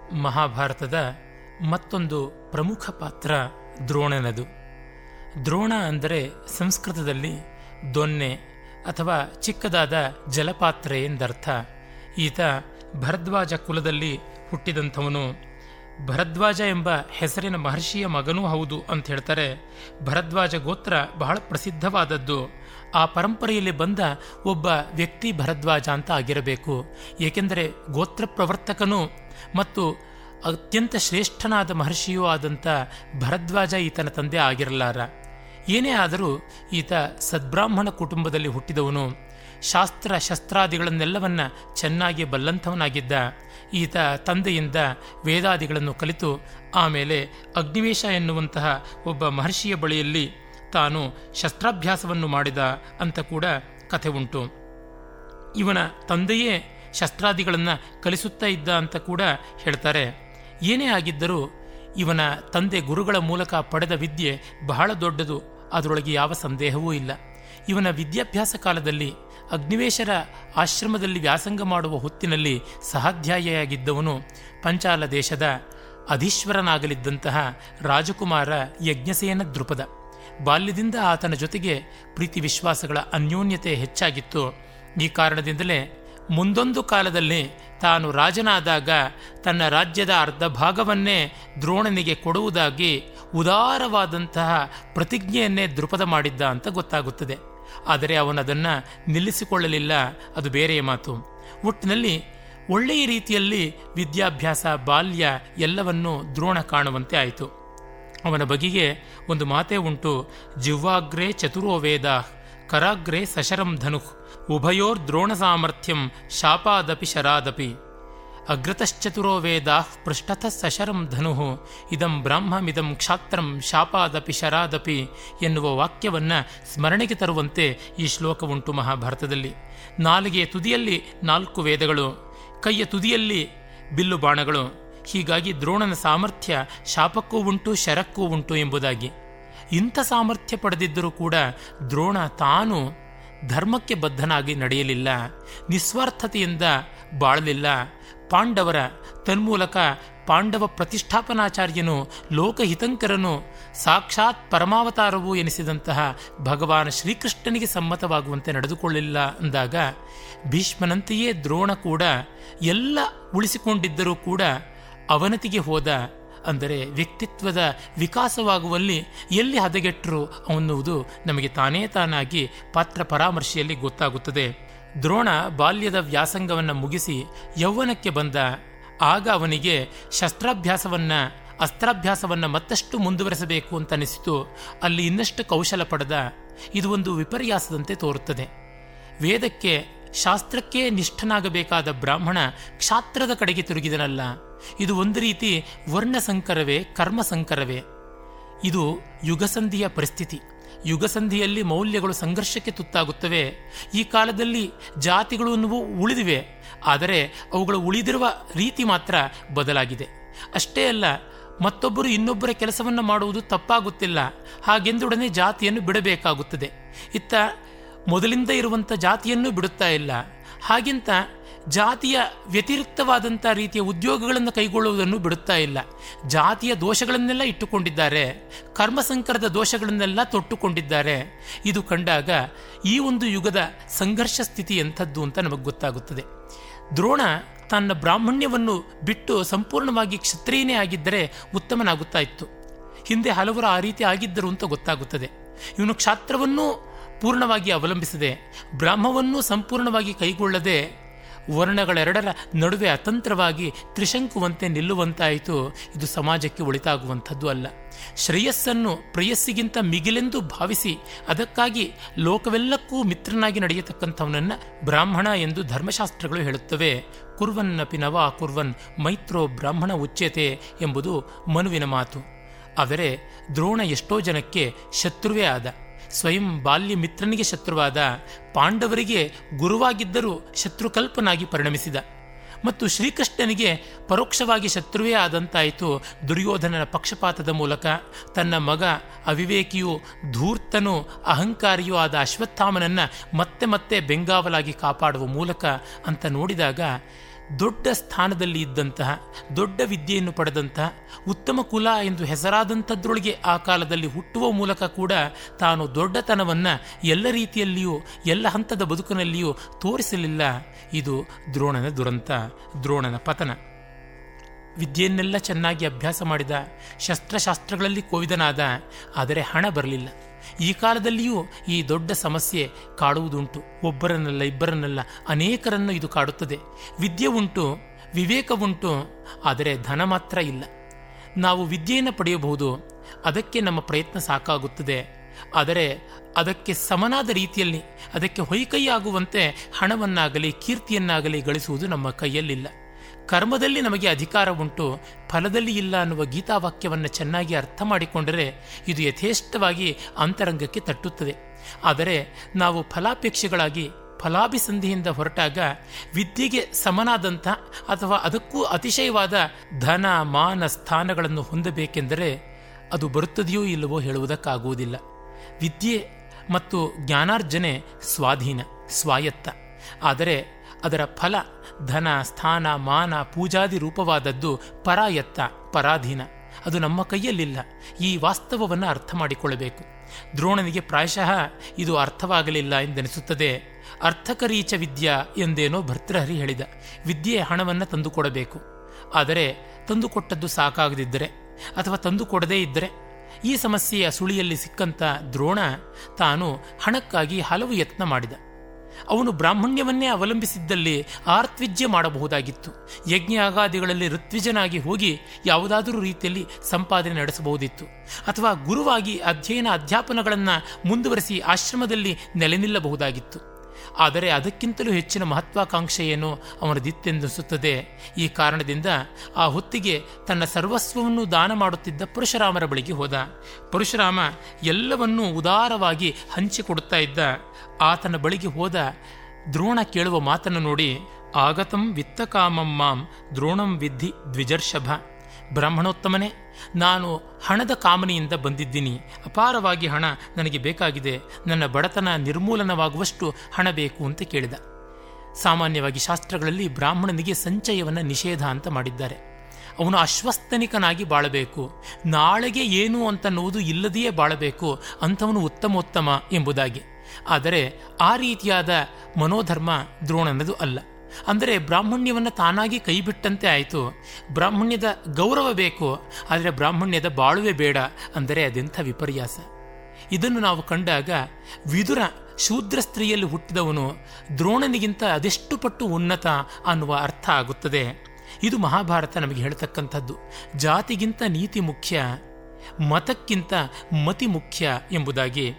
ಮಹಾಭಾರತದ ಮತ್ತೊಂದು ಪ್ರಮುಖ ಪಾತ್ರ ದ್ರೋಣನದು. ದ್ರೋಣ ಅಂದರೆ ಸಂಸ್ಕೃತದಲ್ಲಿ ದೊನ್ನೆ ಅಥವಾ ಚಿಕ್ಕದಾದ ಜಲಪಾತ್ರೆ ಎಂದರ್ಥ. ಈತ ಭರದ್ವಾಜ ಕುಲದಲ್ಲಿ ಹುಟ್ಟಿದಂಥವನು. ಭರದ್ವಾಜ ಎಂಬ ಹೆಸರಿನ ಮಹರ್ಷಿಯ ಮಗನೂ ಹೌದು ಅಂತ ಹೇಳ್ತಾರೆ. ಭರದ್ವಾಜ ಗೋತ್ರ ಬಹಳ ಪ್ರಸಿದ್ಧವಾದದ್ದು. ಆ ಪರಂಪರೆಯಲ್ಲಿ ಬಂದ ಒಬ್ಬ ವ್ಯಕ್ತಿ ಭರದ್ವಾಜ ಅಂತ ಆಗಿರಬೇಕು. ಏಕೆಂದರೆ ಗೋತ್ರ ಪ್ರವರ್ತಕನೂ ಮತ್ತು ಅತ್ಯಂತ ಶ್ರೇಷ್ಠನಾದ ಮಹರ್ಷಿಯೂ ಆದಂಥ ಭರದ್ವಾಜ ಈತನ ತಂದೆ ಆಗಿರಲಾರ. ಏನೇ ಆದರೂ ಈತ ಸದ್ಬ್ರಾಹ್ಮಣ ಕುಟುಂಬದಲ್ಲಿ ಹುಟ್ಟಿದವನು. ಶಾಸ್ತ್ರ ಶಸ್ತ್ರಾದಿಗಳನ್ನೆಲ್ಲವನ್ನ ಚೆನ್ನಾಗಿ ಬಲ್ಲಂಥವನಾಗಿದ್ದ. ಈತ ತಂದೆಯಿಂದ ವೇದಾದಿಗಳನ್ನು ಕಲಿತು ಆಮೇಲೆ ಅಗ್ನಿವೇಶ ಎನ್ನುವಂತಹ ಒಬ್ಬ ಮಹರ್ಷಿಯ ಬಳಿಯಲ್ಲಿ ತಾನು ಶಸ್ತ್ರಾಭ್ಯಾಸವನ್ನು ಮಾಡಿದ ಅಂತ ಕೂಡ ಕಥೆ ಉಂಟು. ಇವನ ತಂದೆಯೇ ಶಸ್ತ್ರಾದಿಗಳನ್ನು ಕಲಿಸುತ್ತಾ ಇದ್ದ ಅಂತ ಕೂಡ ಹೇಳ್ತಾರೆ. ಏನೇ ಆಗಿದ್ದರೂ ಇವನ ತಂದೆ ಗುರುಗಳ ಮೂಲಕ ಪಡೆದ ವಿದ್ಯೆ ಬಹಳ ದೊಡ್ಡದು, ಅದರೊಳಗೆ ಯಾವ ಸಂದೇಹವೂ ಇಲ್ಲ. ಇವನ ವಿದ್ಯಾಭ್ಯಾಸ ಕಾಲದಲ್ಲಿ ಅಗ್ನಿವೇಶರ ಆಶ್ರಮದಲ್ಲಿ ವ್ಯಾಸಂಗ ಮಾಡುವ ಹೊತ್ತಿನಲ್ಲಿ ಸಹಾಧ್ಯಾಯಿಯಾಗಿದ್ದವನು ಪಂಚಾಲ ದೇಶದ ಅಧೀಶ್ವರನಾಗಲಿದ್ದಂತಹ ರಾಜಕುಮಾರ ಯಜ್ಞಸೇನ ದೃಪದ. ಬಾಲ್ಯದಿಂದ ಆತನ ಜೊತೆಗೆ ಪ್ರೀತಿ ವಿಶ್ವಾಸಗಳ ಅನ್ಯೋನ್ಯತೆ ಹೆಚ್ಚಾಗಿತ್ತು. ಈ ಕಾರಣದಿಂದಲೇ ಮುಂದೊಂದು ಕಾಲದಲ್ಲಿ ತಾನು ರಾಜನಾದಾಗ ತನ್ನ ರಾಜ್ಯದ ಅರ್ಧ ಭಾಗವನ್ನೇ ದ್ರೋಣನಿಗೆ ಕೊಡುವುದಾಗಿ ಉದಾರವಾದಂತಹ ಪ್ರತಿಜ್ಞೆಯನ್ನೇ ದೃಪದ ಮಾಡಿದ್ದ ಅಂತ ಗೊತ್ತಾಗುತ್ತದೆ. ಆದರೆ ಅವನದನ್ನು ನಿಲ್ಲಿಸಿಕೊಳ್ಳಲಿಲ್ಲ, ಅದು ಬೇರೆಯ ಮಾತು. ಒಟ್ಟಿನಲ್ಲಿ ಒಳ್ಳೆಯ ರೀತಿಯಲ್ಲಿ ವಿದ್ಯಾಭ್ಯಾಸ ಬಾಲ್ಯ ಎಲ್ಲವನ್ನೂ ದ್ರೋಣ ಕಾಣುವಂತೆ ಆಯಿತು. ಅವನ ಬಗೆಗೆ ಒಂದು ಮಾತೇ ಉಂಟು. ಜಿಹ್ವಾಗ್ರೇ ಚತುರೋ ವೇದ ಕರಾಗ್ರೇ ಸಶರಂ ಧನು ಉಭಯೋರ್ ದ್ರೋಣ ಸಾಮರ್ಥ್ಯಂ ಶಾಪಾದಪಿ ಶರಾದಪಿ ಅಗ್ರತಶ್ಚತುರೋ ವೇದ ಪೃಷ್ಠತಃ ಸಶರಂ ಧನು ಇದಂ ಬ್ರಾಹ್ಮಮಿದಂ ಕ್ಷಾತ್ರಂ ಶಾಪಾದಪಿ ಶರಾದಪಿ ಎನ್ನುವ ವಾಕ್ಯವನ್ನು ಸ್ಮರಣೆಗೆ ತರುವಂತೆ ಈ ಶ್ಲೋಕ ಉಂಟು ಮಹಾಭಾರತದಲ್ಲಿ. ನಾಲಿಗೆಯ ತುದಿಯಲ್ಲಿ 4 ವೇದಗಳು, ಕೈಯ ತುದಿಯಲ್ಲಿ ಬಿಲ್ಲು ಬಾಣಗಳು. ಹೀಗಾಗಿ ದ್ರೋಣನ ಸಾಮರ್ಥ್ಯ ಶಾಪಕ್ಕೂ ಉಂಟು ಶರಕ್ಕೂ ಉಂಟು ಎಂಬುದಾಗಿ. ಇಂಥ ಸಾಮರ್ಥ್ಯ ಪಡೆದಿದ್ದರೂ ಕೂಡ ದ್ರೋಣ ತಾನು ಧರ್ಮಕ್ಕೆ ಬದ್ಧನಾಗಿ ನಡೆಯಲಿಲ್ಲ, ನಿಸ್ವಾರ್ಥತೆಯಿಂದ ಬಾಳಲಿಲ್ಲ. ಪಾಂಡವರ ತನ್ಮೂಲಕ ಪಾಂಡವ ಪ್ರತಿಷ್ಠಾಪನಾಚಾರ್ಯನು ಲೋಕಹಿತಂಕರನು ಸಾಕ್ಷಾತ್ ಪರಮಾವತಾರವೂ ಎನಿಸಿದಂತಹ ಭಗವಾನ್ ಶ್ರೀಕೃಷ್ಣನಿಗೆ ಸಮ್ಮತವಾಗುವಂತೆ ನಡೆದುಕೊಳ್ಳಲಿಲ್ಲ ಅಂದಾಗ ಭೀಷ್ಮನಂತೆಯೇ ದ್ರೋಣ ಕೂಡ ಎಲ್ಲ ಉಳಿಸಿಕೊಂಡಿದ್ದರೂ ಕೂಡ ಅವನತಿಗೆ ಹೋದ. ಅಂದರೆ ವ್ಯಕ್ತಿತ್ವದ ವಿಕಾಸವಾಗುವಲ್ಲಿ ಎಲ್ಲಿ ಹದಗೆಟ್ಟರು ಅನ್ನುವುದು ನಮಗೆ ತಾನೇ ತಾನಾಗಿ ಪಾತ್ರ ಪರಾಮರ್ಶೆಯಲ್ಲಿ ಗೊತ್ತಾಗುತ್ತದೆ. ದ್ರೋಣ ಬಾಲ್ಯದ ವ್ಯಾಸಂಗವನ್ನು ಮುಗಿಸಿ ಯೌವನಕ್ಕೆ ಬಂದ. ಆಗ ಅವನಿಗೆ ಅಸ್ತ್ರಾಭ್ಯಾಸವನ್ನು ಮತ್ತಷ್ಟು ಮುಂದುವರೆಸಬೇಕು ಅಂತ ಅನಿಸಿತು. ಅಲ್ಲಿ ಇನ್ನಷ್ಟು ಕೌಶಲ ಪಡೆದ. ಇದು ಒಂದು ವಿಪರ್ಯಾಸದಂತೆ ತೋರುತ್ತದೆ. ವೇದಕ್ಕೆ ಶಾಸ್ತ್ರಕ್ಕೆ ನಿಷ್ಠನಾಗಬೇಕಾದ ಬ್ರಾಹ್ಮಣ ಕ್ಷಾತ್ರದ ಕಡೆಗೆ ತಿರುಗಿದನಲ್ಲ. ಇದು ಒಂದು ರೀತಿ ವರ್ಣಸಂಕರವೇ, ಕರ್ಮಸಂಕರವೇ. ಇದು ಯುಗಸಂಧಿಯ ಪರಿಸ್ಥಿತಿ. ಯುಗಸಂಧಿಯಲ್ಲಿ ಮೌಲ್ಯಗಳು ಸಂಘರ್ಷಕ್ಕೆ ತುತ್ತಾಗುತ್ತವೆ. ಈ ಕಾಲದಲ್ಲಿ ಜಾತಿಗಳು ಅನ್ನುವು ಉಳಿದಿವೆ, ಆದರೆ ಅವುಗಳು ಉಳಿದಿರುವ ರೀತಿ ಮಾತ್ರ ಬದಲಾಗಿದೆ. ಅಷ್ಟೇ ಅಲ್ಲ, ಮತ್ತೊಬ್ಬರು ಇನ್ನೊಬ್ಬರ ಕೆಲಸವನ್ನು ಮಾಡುವುದು ತಪ್ಪಾಗುತ್ತಿಲ್ಲ. ಹಾಗೆಂದೊಡನೆ ಜಾತಿಯನ್ನು ಬಿಡಬೇಕಾಗುತ್ತದೆ. ಇತ್ತ ಮೊದಲಿಂದ ಇರುವಂಥ ಜಾತಿಯನ್ನು ಬಿಡುತ್ತಾ ಇಲ್ಲ. ಹಾಗೆಂತ ಜಾತಿಯ ವ್ಯತಿರಿಕ್ತವಾದಂಥ ರೀತಿಯ ಉದ್ಯೋಗಗಳನ್ನು ಕೈಗೊಳ್ಳುವುದನ್ನು ಬಿಡುತ್ತಾ ಇಲ್ಲ. ಜಾತಿಯ ದೋಷಗಳನ್ನೆಲ್ಲ ಇಟ್ಟುಕೊಂಡಿದ್ದಾರೆ, ಕರ್ಮಸಂಕರದ ದೋಷಗಳನ್ನೆಲ್ಲ ತೊಟ್ಟುಕೊಂಡಿದ್ದಾರೆ. ಇದು ಕಂಡಾಗ ಈ ಒಂದು ಯುಗದ ಸಂಘರ್ಷ ಸ್ಥಿತಿ ಎಂಥದ್ದು ಅಂತ ನಮಗೆ ಗೊತ್ತಾಗುತ್ತದೆ. ದ್ರೋಣ ತನ್ನ ಬ್ರಾಹ್ಮಣ್ಯವನ್ನು ಬಿಟ್ಟು ಸಂಪೂರ್ಣವಾಗಿ ಕ್ಷತ್ರಿಯನೇ ಆಗಿದ್ದರೆ ಉತ್ತಮನಾಗುತ್ತಾ ಇತ್ತು. ಹಿಂದೆ ಹಲವರು ಆ ರೀತಿ ಆಗಿದ್ದರು ಅಂತ ಗೊತ್ತಾಗುತ್ತದೆ. ಇವನು ಕ್ಷಾತ್ರವನ್ನೂ ಪೂರ್ಣವಾಗಿ ಅವಲಂಬಿಸದೆ, ಬ್ರಾಹ್ಮವನ್ನೂ ಸಂಪೂರ್ಣವಾಗಿ ಕೈಗೊಳ್ಳದೆ ವರ್ಣಗಳೆರಡರ ನಡುವೆ ಅತಂತ್ರವಾಗಿ ತ್ರಿಶಂಕುವಂತೆ ನಿಲ್ಲುವಂತಾಯಿತು. ಇದು ಸಮಾಜಕ್ಕೆ ಒಳಿತಾಗುವಂಥದ್ದು ಅಲ್ಲ. ಶ್ರೇಯಸ್ಸನ್ನು ಪ್ರೇಯಸ್ಸಿಗಿಂತ ಮಿಗಿಲೆಂದು ಭಾವಿಸಿ ಅದಕ್ಕಾಗಿ ಲೋಕವೆಲ್ಲಕ್ಕೂ ಮಿತ್ರನಾಗಿ ನಡೆಯತಕ್ಕಂಥವನನ್ನು ಬ್ರಾಹ್ಮಣ ಎಂದು ಧರ್ಮಶಾಸ್ತ್ರಗಳು ಹೇಳುತ್ತವೆ. ಕುರ್ವನ್ನಪಿ ನವಾ ಕುರ್ವನ್ ಮೈತ್ರೋ ಬ್ರಾಹ್ಮಣ ಉಚ್ಯತೆ ಎಂಬುದು ಮನುವಿನ ಮಾತು. ಆದರೆ ದ್ರೋಣ ಎಷ್ಟೋ ಜನಕ್ಕೆ ಶತ್ರುವೇ ಆದ. ಸ್ವಯಂ ಬಾಲ್ಯ ಮಿತ್ರನಿಗೆ ಶತ್ರುವಾದ. ಪಾಂಡವರಿಗೆ ಗುರುವಾಗಿದ್ದರೂ ಶತ್ರುಕಲ್ಪನಾಗಿ ಪರಿಣಮಿಸಿದ. ಮತ್ತು ಶ್ರೀಕೃಷ್ಣನಿಗೆ ಪರೋಕ್ಷವಾಗಿ ಶತ್ರುವೇ ಆದಂತಾಯಿತು ದುರ್ಯೋಧನನ ಪಕ್ಷಪಾತದ ಮೂಲಕ. ತನ್ನ ಮಗ ಅವಿವೇಕಿಯೂ ಧೂರ್ತನೂ ಅಹಂಕಾರಿಯೂ ಆದ ಅಶ್ವತ್ಥಾಮನನ್ನು ಮತ್ತೆ ಮತ್ತೆ ಬೆಂಗಾವಲಾಗಿ ಕಾಪಾಡುವ ಮೂಲಕ ಅಂತ ನೋಡಿದಾಗ ದೊಡ್ಡ ಸ್ಥಾನದಲ್ಲಿ ಇದ್ದಂತಹ, ದೊಡ್ಡ ವಿದ್ಯೆಯನ್ನು ಪಡೆದಂತಹ, ಉತ್ತಮ ಕುಲ ಎಂದು ಹೆಸರಾದಂಥದ್ರೊಳಗೆ ಆ ಕಾಲದಲ್ಲಿ ಹುಟ್ಟುವ ಮೂಲಕ ಕೂಡ ತಾನು ದೊಡ್ಡತನವನ್ನು ಎಲ್ಲ ರೀತಿಯಲ್ಲಿಯೂ ಎಲ್ಲ ಹಂತದ ಬದುಕಿನಲ್ಲಿಯೂ ತೋರಿಸಲಿಲ್ಲ. ಇದು ದ್ರೋಣನ ದುರಂತ, ದ್ರೋಣನ ಪತನ. ವಿದ್ಯೆಯನ್ನೆಲ್ಲ ಚೆನ್ನಾಗಿ ಅಭ್ಯಾಸ ಮಾಡಿದ, ಶಸ್ತ್ರಶಾಸ್ತ್ರಗಳಲ್ಲಿ ಕೋವಿದನಾದ, ಆದರೆ ಹಣ ಬರಲಿಲ್ಲ. ಈ ಕಾಲದಲ್ಲಿಯೂ ಈ ದೊಡ್ಡ ಸಮಸ್ಯೆ ಕಾಡುವುದುಂಟು. ಒಬ್ಬರನ್ನಲ್ಲ, ಇಬ್ಬರನ್ನಲ್ಲ, ಅನೇಕರನ್ನು ಇದು ಕಾಡುತ್ತದೆ. ವಿದ್ಯೆ ಉಂಟು, ವಿವೇಕವುಂಟು, ಆದರೆ ಧನ ಮಾತ್ರ ಇಲ್ಲ. ನಾವು ವಿದ್ಯೆಯನ್ನು ಪಡೆಯಬಹುದು, ಅದಕ್ಕೆ ನಮ್ಮ ಪ್ರಯತ್ನ ಸಾಕಾಗುತ್ತದೆ. ಆದರೆ ಅದಕ್ಕೆ ಸಮನಾದ ರೀತಿಯಲ್ಲಿ, ಅದಕ್ಕೆ ಹೊಯ್ಕೈಯಾಗುವಂತೆ ಹಣವನ್ನಾಗಲಿ ಕೀರ್ತಿಯನ್ನಾಗಲಿ ಗಳಿಸುವುದು ನಮ್ಮ ಕೈಯಲ್ಲಿಲ್ಲ. ಕರ್ಮದಲ್ಲಿ ನಮಗೆ ಅಧಿಕಾರ ಉಂಟು, ಫಲದಲ್ಲಿ ಇಲ್ಲ ಅನ್ನುವ ಗೀತಾವಾಕ್ಯವನ್ನು ಚೆನ್ನಾಗಿ ಅರ್ಥ ಮಾಡಿಕೊಂಡರೆ ಇದು ಯಥೇಷ್ಟವಾಗಿ ಅಂತರಂಗಕ್ಕೆ ತಟ್ಟುತ್ತದೆ. ಆದರೆ ನಾವು ಫಲಾಪೇಕ್ಷೆಗಳಾಗಿ ಫಲಾಭಿಸಂಧಿಯಿಂದ ಹೊರಟಾಗ ವಿದ್ಯೆಗೆ ಸಮನಾದಂಥ ಅಥವಾ ಅದಕ್ಕೂ ಅತಿಶಯವಾದ ಧನ, ಮಾನ, ಸ್ಥಾನಗಳನ್ನು ಹೊಂದಬೇಕೆಂದರೆ ಅದು ಬರುತ್ತದೆಯೋ ಇಲ್ಲವೋ ಹೇಳುವುದಕ್ಕಾಗುವುದಿಲ್ಲ. ವಿದ್ಯೆ ಮತ್ತು ಜ್ಞಾನಾರ್ಜನೆ ಸ್ವಾಧೀನ, ಸ್ವಾಯತ್ತ. ಆದರೆ ಅದರ ಫಲ ಧನ, ಸ್ಥಾನ, ಮಾನ, ಪೂಜಾದಿ ರೂಪವಾದದ್ದು ಪರಾಯತ್ತ, ಪರಾಧೀನ. ಅದು ನಮ್ಮ ಕೈಯಲ್ಲಿಲ್ಲ. ಈ ವಾಸ್ತವವನ್ನು ಅರ್ಥ ಮಾಡಿಕೊಳ್ಳಬೇಕು. ದ್ರೋಣನಿಗೆ ಪ್ರಾಯಶಃ ಇದು ಅರ್ಥವಾಗಲಿಲ್ಲ ಎಂದೆನಿಸುತ್ತದೆ. ಅರ್ಥಕರೀಚ ವಿದ್ಯಾ ಎಂದೇನೋ ಭರ್ತೃಹರಿ ಹೇಳಿದ. ವಿದ್ಯೆಯ ಹಣವನ್ನು ತಂದುಕೊಡಬೇಕು. ಆದರೆ ತಂದುಕೊಟ್ಟದ್ದು ಸಾಕಾಗದಿದ್ದರೆ ಅಥವಾ ತಂದುಕೊಡದೇ ಇದ್ದರೆ, ಈ ಸಮಸ್ಯೆಯ ಸುಳಿಯಲ್ಲಿ ಸಿಕ್ಕಂಥ ದ್ರೋಣ ತಾನು ಹಣಕ್ಕಾಗಿ ಹಲವು ಯತ್ನ ಮಾಡಿದ. ಅವನು ಬ್ರಾಹ್ಮಣ್ಯವನ್ನೇ ಅವಲಂಬಿಸಿದ್ದಲ್ಲಿ ಆರ್ತ್ವಿಜ್ಯ ಮಾಡಬಹುದಾಗಿತ್ತು. ಯಜ್ಞಯಾಗಾದಿಗಳಲ್ಲಿ ಋತ್ವಿಜನಾಗಿ ಹೋಗಿ ಯಾವುದಾದರೂ ರೀತಿಯಲ್ಲಿ ಸಂಪಾದನೆ ನಡೆಸಬಹುದಿತ್ತು. ಅಥವಾ ಗುರುವಾಗಿ ಅಧ್ಯಾಪನಗಳನ್ನು ಮುಂದುವರೆಸಿ ಆಶ್ರಮದಲ್ಲಿ ನೆಲೆ ನಿಲ್ಲಬಹುದಾಗಿತ್ತು. ಆದರೆ ಅದಕ್ಕಿಂತಲೂ ಹೆಚ್ಚಿನ ಮಹತ್ವಾಕಾಂಕ್ಷೆಯನ್ನು ಅವನದಿತ್ತೆಂದಿಸುತ್ತದೆ. ಈ ಕಾರಣದಿಂದ ಆ ಹೊತ್ತಿಗೆ ತನ್ನ ಸರ್ವಸ್ವವನ್ನು ದಾನ ಮಾಡುತ್ತಿದ್ದ ಪರಶುರಾಮರ ಬಳಿಗೆ ಹೋದ. ಪರಶುರಾಮ ಎಲ್ಲವನ್ನೂ ಉದಾರವಾಗಿ ಹಂಚಿಕೊಡುತ್ತಾ ಇದ್ದ. ಆತನ ಬಳಿಗೆ ಹೋದ ದ್ರೋಣ ಕೇಳುವ ಮಾತನ್ನು ನೋಡಿ, ಆಗತಂ ವಿತ್ತಕಾಮಂ ಮಾಂ ದ್ರೋಣಂ ವಿದ್ಧಿ ದ್ವಿಜರ್ಷಭ. ಬ್ರಾಹ್ಮಣೋತ್ತಮನೇ, ನಾನು ಹಣದ ಕಾಮನೆಯಿಂದ ಬಂದಿದ್ದೀನಿ. ಅಪಾರವಾಗಿ ಹಣ ನನಗೆ ಬೇಕಾಗಿದೆ. ನನ್ನ ಬಡತನ ನಿರ್ಮೂಲನವಾಗುವಷ್ಟು ಹಣ ಬೇಕು ಅಂತ ಕೇಳಿದ. ಸಾಮಾನ್ಯವಾಗಿ ಶಾಸ್ತ್ರಗಳಲ್ಲಿ ಬ್ರಾಹ್ಮಣನಿಗೆ ಸಂಚಯವನ್ನು ನಿಷೇಧ ಅಂತ ಮಾಡಿದ್ದಾರೆ. ಅವನು ಅಶ್ವಸ್ತನಿಕನಾಗಿ ಬಾಳಬೇಕು, ನಾಳೆಗೆ ಏನು ಅಂತನ್ನುವುದು ಇಲ್ಲದೆಯೇ ಬಾಳಬೇಕು, ಅಂಥವನು ಉತ್ತಮೋತ್ತಮ ಎಂಬುದಾಗಿ. ಆದರೆ ಆ ರೀತಿಯಾದ ಮನೋಧರ್ಮ ದ್ರೋಣನದು ಅಲ್ಲ. ಅಂದರೆ ಬ್ರಾಹ್ಮಣ್ಯವನ್ನು ತಾನಾಗಿ ಕೈಬಿಟ್ಟಂತೆ ಆಯಿತು. ಬ್ರಾಹ್ಮಣ್ಯದ ಗೌರವ ಬೇಕು, ಆದರೆ ಬ್ರಾಹ್ಮಣ್ಯದ ಬಾಳುವೆ ಬೇಡ ಅಂದರೆ ಅದೆಂಥ ವಿಪರ್ಯಾಸ. ಇದನ್ನು ನಾವು ಕಂಡಾಗ ವಿದುರ ಶೂದ್ರ ಸ್ತ್ರೀಯಲ್ಲಿ ಹುಟ್ಟಿದವನು ದ್ರೋಣನಿಗಿಂತ ಅದೆಷ್ಟು ಪಟ್ಟು ಉನ್ನತ ಅನ್ನುವ ಅರ್ಥ ಆಗುತ್ತದೆ. ಇದು ಮಹಾಭಾರತ ನಮಗೆ ಹೇಳ್ತಕ್ಕಂಥದ್ದು. ಜಾತಿಗಿಂತ ನೀತಿ ಮುಖ್ಯ, ಮತಕ್ಕಿಂತ ಮತಿ ಮುಖ್ಯ ಎಂಬುದಾಗಿ.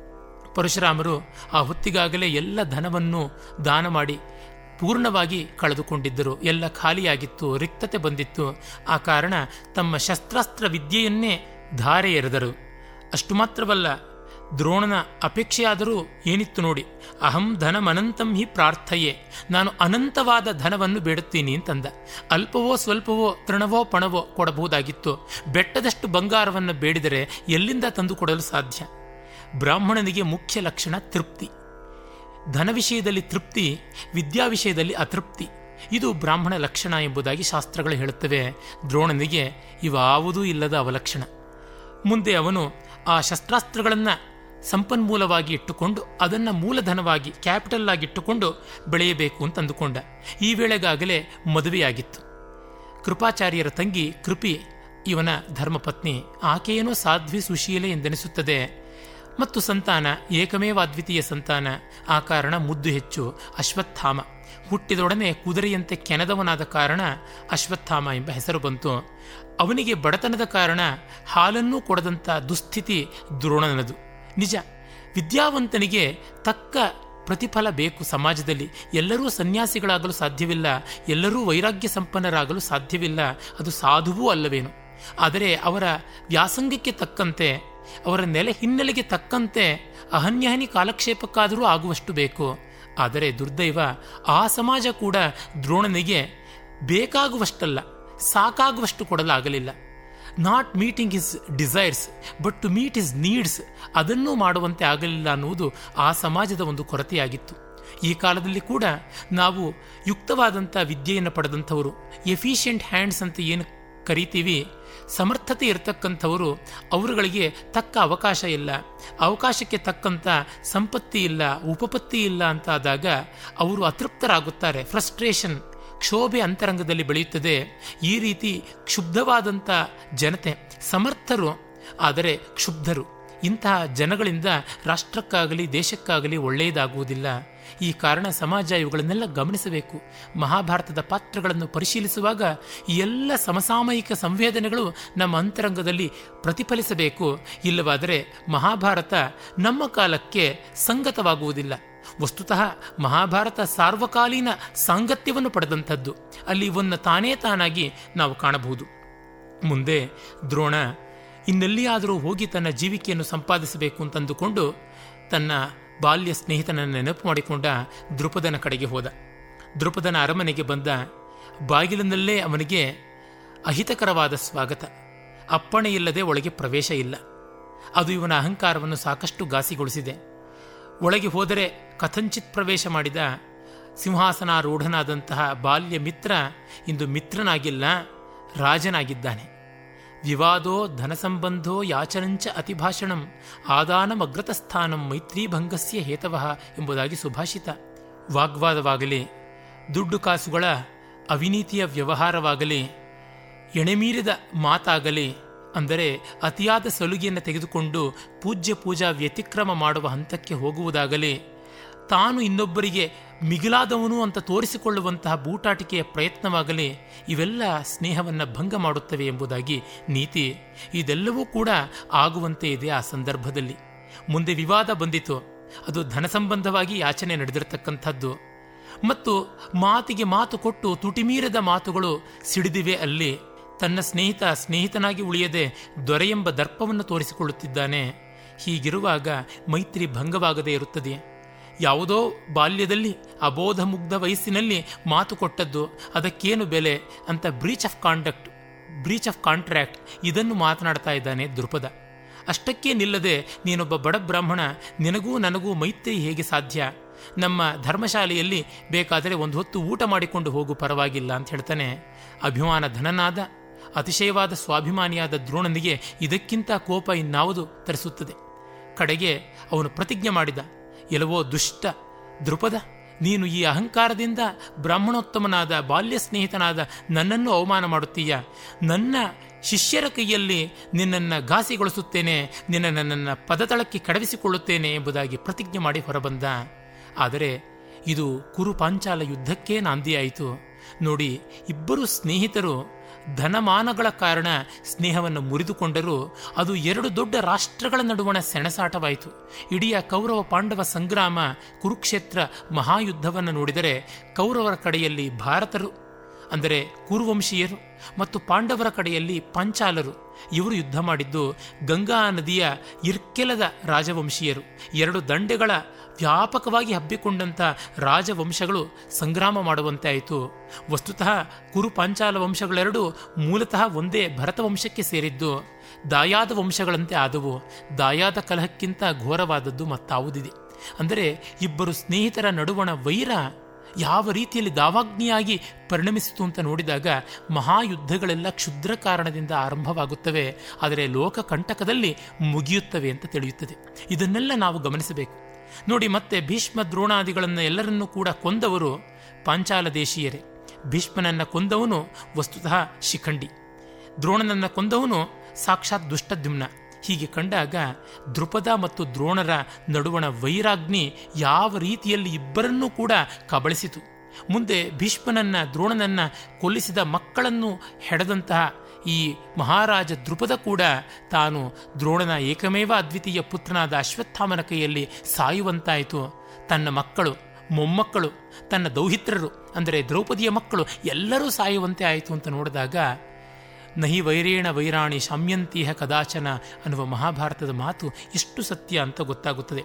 ಪರಶುರಾಮರು ಆ ಹೊತ್ತಿಗಾಗಲೇ ಎಲ್ಲ ಧನವನ್ನು ದಾನ ಮಾಡಿ ಪೂರ್ಣವಾಗಿ ಕಳೆದುಕೊಂಡಿದ್ದರು. ಎಲ್ಲ ಖಾಲಿಯಾಗಿತ್ತು, ರಿಕ್ತತೆ ಬಂದಿತ್ತು. ಆ ಕಾರಣ ತಮ್ಮ ಶಸ್ತ್ರಾಸ್ತ್ರ ವಿದ್ಯೆಯನ್ನೇ ಧಾರೆ ಎರೆದರು. ಅಷ್ಟು ಮಾತ್ರವಲ್ಲ, ದ್ರೋಣನ ಅಪೇಕ್ಷೆಯಾದರೂ ಏನಿತ್ತು ನೋಡಿ, ಅಹಂ ಧನಮನಂತಂ ಹಿ ಪ್ರಾರ್ಥಯೇ, ನಾನು ಅನಂತವಾದ ಧನವನ್ನು ಬೇಡುತ್ತೀನಿ ಅಂತಂದ. ಅಲ್ಪವೋ ಸ್ವಲ್ಪವೋ ತೃಣವೋ ಪಣವೋ ಕೊಡಬಹುದಾಗಿತ್ತು. ಬೆಟ್ಟದಷ್ಟು ಬಂಗಾರವನ್ನು ಬೇಡಿದರೆ ಎಲ್ಲಿಂದ ತಂದುಕೊಡಲು ಸಾಧ್ಯ? ಬ್ರಾಹ್ಮಣನಿಗೆ ಮುಖ್ಯ ಲಕ್ಷಣ ತೃಪ್ತಿ. ಧನ ವಿಷಯದಲ್ಲಿ ತೃಪ್ತಿ, ವಿದ್ಯಾ ವಿಷಯದಲ್ಲಿ ಅತೃಪ್ತಿ. ಇದು ಬ್ರಾಹ್ಮಣ ಲಕ್ಷಣ ಎಂಬುದಾಗಿ ಶಾಸ್ತ್ರಗಳು ಹೇಳುತ್ತವೆ. ದ್ರೋಣನಿಗೆ ಇವಾವುದೂ ಇಲ್ಲದ ಅವಲಕ್ಷಣ. ಮುಂದೆ ಅವನು ಆ ಶಸ್ತ್ರಾಸ್ತ್ರಗಳನ್ನು ಸಂಪನ್ಮೂಲವಾಗಿ ಇಟ್ಟುಕೊಂಡು ಅದನ್ನು ಮೂಲಧನವಾಗಿ ಕ್ಯಾಪಿಟಲ್ ಆಗಿಟ್ಟುಕೊಂಡು ಬೆಳೆಯಬೇಕು ಅಂತ ಅಂದುಕೊಂಡ. ಈ ವೇಳೆಗಾಗಲೇ ಮದುವೆಯಾಗಿತ್ತು. ಕೃಪಾಚಾರ್ಯರ ತಂಗಿ ಕೃಪಿ ಇವನ ಧರ್ಮಪತ್ನಿ. ಆಕೆಯೇನೋ ಸಾಧ್ವಿ ಸುಶೀಲೆ ಎಂದೆನಿಸುತ್ತದೆ. ಮತ್ತು ಸಂತಾನ ಏಕಮೇವ ಅದ್ವಿತೀಯ ಸಂತಾನ. ಆ ಕಾರಣ ಮುದ್ದು ಹೆಚ್ಚು. ಅಶ್ವತ್ಥಾಮ ಹುಟ್ಟಿದೊಡನೆ ಕುದುರೆಯಂತೆ ಕೆನದವನಾದ ಕಾರಣ ಅಶ್ವತ್ಥಾಮ ಎಂಬ ಹೆಸರು ಬಂತು. ಅವನಿಗೆ ಬಡತನದ ಕಾರಣ ಹಾಲನ್ನೂ ಕೊಡದಂಥ ದುಸ್ಥಿತಿ ದ್ರೋಣನದು. ನಿಜ, ವಿದ್ಯಾವಂತನಿಗೆ ತಕ್ಕ ಪ್ರತಿಫಲ ಬೇಕು ಸಮಾಜದಲ್ಲಿ. ಎಲ್ಲರೂ ಸನ್ಯಾಸಿಗಳಾಗಲು ಸಾಧ್ಯವಿಲ್ಲ, ಎಲ್ಲರೂ ವೈರಾಗ್ಯ ಸಂಪನ್ನರಾಗಲು ಸಾಧ್ಯವಿಲ್ಲ. ಅದು ಸಾಧುವೂ ಅಲ್ಲವೇನು. ಆದರೆ ಅವರ ವ್ಯಾಸಂಗಕ್ಕೆ ತಕ್ಕಂತೆ, ಅವರ ಹಿನ್ನೆಲೆಗೆ ತಕ್ಕಂತೆ ಅಹನ್ಯಹನಿ ಕಾಲಕ್ಷೇಪಕ್ಕಾದರೂ ಆಗುವಷ್ಟು ಬೇಕು. ಆದರೆ ದುರ್ದೈವ, ಆ ಸಮಾಜ ಕೂಡ ದ್ರೋಣನಿಗೆ ಬೇಕಾಗುವಷ್ಟಲ್ಲ, ಸಾಕಾಗುವಷ್ಟು ಕೊಡಲಾಗಲಿಲ್ಲ. Not meeting his desires but to meet his needs, ಅದನ್ನೂ ಮಾಡುವಂತೆ ಆಗಲಿಲ್ಲ ಅನ್ನುವುದು ಆ ಸಮಾಜದ ಒಂದು ಕೊರತೆಯಾಗಿತ್ತು. ಈ ಕಾಲದಲ್ಲಿ ಕೂಡ ನಾವು ಯುಕ್ತವಾದಂಥ ವಿದ್ಯೆಯನ್ನು ಪಡೆದಂಥವರು, ಎಫಿಷಿಯೆಂಟ್ ಹ್ಯಾಂಡ್ಸ್ ಅಂತ ಏನು ಕರಿತೀವಿ, ಸಮರ್ಥತೆ ಇರತಕ್ಕಂಥವರು, ಅವರುಗಳಿಗೆ ತಕ್ಕ ಅವಕಾಶ ಇಲ್ಲ, ಅವಕಾಶಕ್ಕೆ ತಕ್ಕಂಥ ಸಂಪತ್ತಿ ಇಲ್ಲ, ಉಪಪತ್ತಿ ಇಲ್ಲ ಅಂತ ಆದಾಗ ಅವರು ಅತೃಪ್ತರಾಗುತ್ತಾರೆ. ಫ್ರಸ್ಟ್ರೇಷನ್, ಕ್ಷೋಭೆ ಅಂತರಂಗದಲ್ಲಿ ಬೆಳೆಯುತ್ತದೆ. ಈ ರೀತಿ ಕ್ಷುಬ್ಧವಾದಂಥ ಜನತೆ ಸಮರ್ಥರು, ಆದರೆ ಕ್ಷುಬ್ಧರು. ಇಂತಹ ಜನಗಳಿಂದ ರಾಷ್ಟ್ರಕ್ಕಾಗಲಿ ದೇಶಕ್ಕಾಗಲಿ ಒಳ್ಳೆಯದಾಗುವುದಿಲ್ಲ. ಈ ಕಾರಣ ಸಮಾಜ ಇವುಗಳನ್ನೆಲ್ಲ ಗಮನಿಸಬೇಕು. ಮಹಾಭಾರತದ ಪಾತ್ರಗಳನ್ನು ಪರಿಶೀಲಿಸುವಾಗ ಈ ಎಲ್ಲ ಸಮಸಾಮಯಿಕ ಸಂವೇದನೆಗಳು ನಮ್ಮ ಅಂತರಂಗದಲ್ಲಿ ಪ್ರತಿಫಲಿಸಬೇಕು. ಇಲ್ಲವಾದರೆ ಮಹಾಭಾರತ ನಮ್ಮ ಕಾಲಕ್ಕೆ ಸಂಗತವಾಗುವುದಿಲ್ಲ. ವಸ್ತುತಃ ಮಹಾಭಾರತ ಸಾರ್ವಕಾಲೀನ ಸಾಂಗತ್ಯವನ್ನು ಪಡೆದಂಥದ್ದು. ಅಲ್ಲಿ ಇವನ್ನ ತಾನೇ ತಾನಾಗಿ ನಾವು ಕಾಣಬಹುದು. ಮುಂದೆ ದ್ರೋಣ ಇನ್ನೆಲ್ಲಿಯಾದರೂ ಹೋಗಿ ತನ್ನ ಜೀವಿಕೆಯನ್ನು ಸಂಪಾದಿಸಬೇಕು ಅಂತಂದುಕೊಂಡು ತನ್ನ ಬಾಲ್ಯ ಸ್ನೇಹಿತನನ್ನು ನೆನಪು ಮಾಡಿಕೊಂಡ ದ್ರುಪದನ ಕಡೆಗೆ ಹೋದ. ದ್ರುಪದನ ಅರಮನೆಗೆ ಬಂದ. ಬಾಗಿಲಿನಲ್ಲೇ ಅವನಿಗೆ ಅಹಿತಕರವಾದ ಸ್ವಾಗತ. ಅಪ್ಪಣೆ ಇಲ್ಲದೆ ಒಳಗೆ ಪ್ರವೇಶ ಇಲ್ಲ. ಅದು ಇವನ ಅಹಂಕಾರವನ್ನು ಸಾಕಷ್ಟು ಘಾಸಿಗೊಳಿಸಿದೆ. ಒಳಗೆ ಹೋದರೆ ಕಥಂಚಿತ್ ಪ್ರವೇಶ ಮಾಡಿದ ಸಿಂಹಾಸನಾರೂಢನಾದಂತಹ ಬಾಲ್ಯ ಮಿತ್ರ ಇಂದು ಮಿತ್ರನಾಗಿಲ್ಲ, ರಾಜನಾಗಿದ್ದಾನೆ. ವಿವಾದೋ ಧನಸಂಬಂಧೋ ಯಾಚನಂಚ ಅತಿಭಾಷಣಂ ಆದಾನಮಗ್ರತಸ್ಥಾನಂ ಮೈತ್ರೀಭಂಗಸ್ಯ ಹೇತವಃ ಎಂಬುದಾಗಿ ಸುಭಾಷಿತ. ವಾಗ್ವಾದವಾಗಲಿ, ದುಡ್ಡು ಕಾಸುಗಳ ಅವಿನೀತಿಯ ವ್ಯವಹಾರವಾಗಲಿ, ಎಣೆಮೀರಿದ ಮಾತಾಗಲಿ, ಅಂದರೆ ಅತಿಯಾದ ಸಲುಗೆಯನ್ನು ತೆಗೆದುಕೊಂಡು ಪೂಜ್ಯ ಪೂಜಾ ವ್ಯತಿಕ್ರಮ ಮಾಡುವ ಹಂತಕ್ಕೆ ಹೋಗುವುದಾಗಲಿ, ತಾನು ಇನ್ನೊಬ್ಬರಿಗೆ ಮಿಗಿಲಾದವನು ಅಂತ ತೋರಿಸಿಕೊಳ್ಳುವಂತಹ ಬೂಟಾಟಿಕೆಯ ಪ್ರಯತ್ನವಾಗಲಿ, ಇವೆಲ್ಲ ಸ್ನೇಹವನ್ನು ಭಂಗ ಮಾಡುತ್ತವೆ ಎಂಬುದಾಗಿ ನೀತಿ. ಇದೆಲ್ಲವೂ ಕೂಡ ಆಗುವಂತೆ ಇದೆ ಆ ಸಂದರ್ಭದಲ್ಲಿ. ಮುಂದೆ ವಿವಾದ ಬಂದಿತು. ಅದು ಧನ ಸಂಬಂಧವಾಗಿ ಯಾಚನೆ ನಡೆದಿರತಕ್ಕಂಥದ್ದು. ಮತ್ತು ಮಾತಿಗೆ ಮಾತು ಕೊಟ್ಟು ತುಟಿಮೀರದ ಮಾತುಗಳು ಸಿಡಿದಿವೆ. ಅಲ್ಲಿ ತನ್ನ ಸ್ನೇಹಿತನಾಗಿ ಉಳಿಯದೆ ದೊರೆಯೆಂಬ ದರ್ಪವನ್ನು ತೋರಿಸಿಕೊಳ್ಳುತ್ತಿದ್ದಾನೆ. ಹೀಗಿರುವಾಗ ಮೈತ್ರಿ ಭಂಗವಾಗದೇ ಇರುತ್ತದೆ. ಯಾವುದೋ ಬಾಲ್ಯದಲ್ಲಿ ಅಬೋಧ ಮುಗ್ಧ ವಯಸ್ಸಿನಲ್ಲಿ ಮಾತು ಕೊಟ್ಟದ್ದು, ಅದಕ್ಕೇನು ಬೆಲೆ ಅಂತ ಬ್ರೀಚ್ ಆಫ್ ಕಾಂಟ್ರಾಕ್ಟ್ ಇದನ್ನು ಮಾತನಾಡ್ತಾ ಇದ್ದಾನೆ ದ್ರುಪದ. ಅಷ್ಟಕ್ಕೇ ನಿಲ್ಲದೆ, ನೀನೊಬ್ಬ ಬಡ ಬ್ರಾಹ್ಮಣ, ನಿನಗೂ ನನಗೂ ಮೈತ್ರಿ ಹೇಗೆ ಸಾಧ್ಯ? ನಮ್ಮ ಧರ್ಮಶಾಲೆಯಲ್ಲಿ ಬೇಕಾದರೆ ಒಂದು ಹೊತ್ತು ಊಟ ಮಾಡಿಕೊಂಡು ಹೋಗು, ಪರವಾಗಿಲ್ಲ ಅಂತ ಹೇಳ್ತಾನೆ. ಅಭಿಮಾನ ಧನನಾದ ಅತಿಶಯವಾದ ಸ್ವಾಭಿಮಾನಿಯಾದ ದ್ರೋಣನಿಗೆ ಇದಕ್ಕಿಂತ ಕೋಪ ಇನ್ನಾವುದು ತರಿಸುತ್ತದೆ. ಕಡೆಗೆ ಅವನು ಪ್ರತಿಜ್ಞೆ ಮಾಡಿದ, ಎಲ್ಲವೋ ದುಷ್ಟ ದ್ರುಪದ, ನೀನು ಈ ಅಹಂಕಾರದಿಂದ ಬ್ರಾಹ್ಮಣೋತ್ತಮನಾದ ಬಾಲ್ಯ ಸ್ನೇಹಿತನಾದ ನನ್ನನ್ನು ಅವಮಾನ ಮಾಡುತ್ತೀಯ. ನನ್ನ ಶಿಷ್ಯರ ಕೈಯಲ್ಲಿ ನಿನ್ನನ್ನು ಘಾಸಿಗೊಳಿಸುತ್ತೇನೆ, ನನ್ನನ್ನು ಪದತಳಕ್ಕೆ ಕಡವಿಸಿಕೊಳ್ಳುತ್ತೇನೆ ಎಂಬುದಾಗಿ ಪ್ರತಿಜ್ಞೆ ಮಾಡಿ ಹೊರಬಂದ. ಆದರೆ ಇದು ಕುರು ಪಾಂಚಾಲ ಯುದ್ಧಕ್ಕೆ ನಾಂದಿಯಾಯಿತು. ನೋಡಿ, ಇಬ್ಬರು ಸ್ನೇಹಿತರು ಧನಮಾನಗಳ ಕಾರಣ ಸ್ನೇಹವನ್ನು ಮುರಿದುಕೊಂಡರೂ ಅದು ಎರಡು ದೊಡ್ಡ ರಾಷ್ಟ್ರಗಳ ನಡುವಣ ಸೆಣಸಾಟವಾಯಿತು. ಇಡೀ ಕೌರವ ಪಾಂಡವ ಸಂಗ್ರಾಮ, ಕುರುಕ್ಷೇತ್ರ ಮಹಾಯುದ್ಧವನ್ನು ನೋಡಿದರೆ ಕೌರವರ ಕಡೆಯಲ್ಲಿ ಭಾರತರು ಅಂದರೆ ಕುರುವಂಶೀಯರು ಮತ್ತು ಪಾಂಡವರ ಕಡೆಯಲ್ಲಿ ಪಾಂಚಾಲರು ಇವರು ಯುದ್ಧ ಮಾಡಿದ್ದು. ಗಂಗಾ ನದಿಯ ಇರ್ಕೆಲದ ರಾಜವಂಶೀಯರು, ಎರಡು ದಂಡೆಗಳ ವ್ಯಾಪಕವಾಗಿ ಹಬ್ಬಿಕೊಂಡಂಥ ರಾಜವಂಶಗಳು ಸಂಗ್ರಾಮ ಮಾಡುವಂತೆ ಆಯಿತು. ವಸ್ತುತಃ ಕುರು ಪಾಂಚಾಲ ವಂಶಗಳೆರಡು ಮೂಲತಃ ಒಂದೇ ಭರತ ವಂಶಕ್ಕೆ ಸೇರಿದ್ದು. ದಾಯಾದ ವಂಶಗಳಂತೆ ಆದವು. ದಾಯಾದ ಕಲಹಕ್ಕಿಂತ ಘೋರವಾದದ್ದು ಮತ್ತಾವುದಿದೆ? ಅಂದರೆ ಇಬ್ಬರು ಸ್ನೇಹಿತರ ನಡುವಣ ವೈರ ಯಾವ ರೀತಿಯಲ್ಲಿ ದಾವಾಗ್ನಿಯಾಗಿ ಪರಿಣಮಿಸಿತು ಅಂತ ನೋಡಿದಾಗ ಮಹಾಯುದ್ಧಗಳೆಲ್ಲ ಕ್ಷುದ್ರ ಕಾರಣದಿಂದ ಆರಂಭವಾಗುತ್ತವೆ, ಆದರೆ ಲೋಕಕಂಟಕದಲ್ಲಿ ಮುಗಿಯುತ್ತವೆ ಅಂತ ತಿಳಿಯುತ್ತದೆ. ಇದನ್ನೆಲ್ಲ ನಾವು ಗಮನಿಸಬೇಕು. ನೋಡಿ, ಮತ್ತೆ ಭೀಷ್ಮ ದ್ರೋಣಾದಿಗಳನ್ನು ಎಲ್ಲರನ್ನೂ ಕೂಡ ಕೊಂದವರು ಪಾಂಚಾಲ ದೇಶೀಯರೇ. ಭೀಷ್ಮನನ್ನು ಕೊಂದವನು ವಸ್ತುತಃ ಶಿಖಂಡಿ, ದ್ರೋಣನನ್ನು ಕೊಂದವನು ಸಾಕ್ಷಾತ್ ದುಷ್ಟದ್ಯುಮ್ನ. ಹೀಗೆ ಕಂಡಾಗ ದ್ರುಪದ ಮತ್ತು ದ್ರೋಣರ ನಡುವಣ ವೈರಾಗ್ನಿ ಯಾವ ರೀತಿಯಲ್ಲಿ ಇಬ್ಬರನ್ನೂ ಕೂಡ ಕಬಳಿಸಿತು. ಮುಂದೆ ಭೀಷ್ಮನನ್ನ ದ್ರೋಣನನ್ನ ಕೊಲ್ಲಿಸಿದ ಮಕ್ಕಳನ್ನು ಹೆಡೆದಂತಹ ಈ ಮಹಾರಾಜ ದ್ರುಪದ ಕೂಡ ತಾನು ದ್ರೋಣನ ಏಕಮೇವ ಅದ್ವಿತೀಯ ಪುತ್ರನಾದ ಅಶ್ವತ್ಥಾಮನ ಕೈಯಲ್ಲಿ ಸಾಯುವಂತಾಯಿತು. ತನ್ನ ಮಕ್ಕಳು, ಮೊಮ್ಮಕ್ಕಳು, ತನ್ನ ದೌಹಿತ್ರರು ಅಂದರೆ ದ್ರೌಪದಿಯ ಮಕ್ಕಳು ಎಲ್ಲರೂ ಸಾಯುವಂತೆ ಆಯಿತು ಅಂತ ನೋಡಿದಾಗ ನಹಿ ವೈರೇಣ ವೈರಾಣಿ ಶಾಮ್ಯಂತೀಹ ಕದಾಚನ ಅನ್ನುವ ಮಹಾಭಾರತದ ಮಾತು ಎಷ್ಟು ಸತ್ಯ ಅಂತ ಗೊತ್ತಾಗುತ್ತದೆ.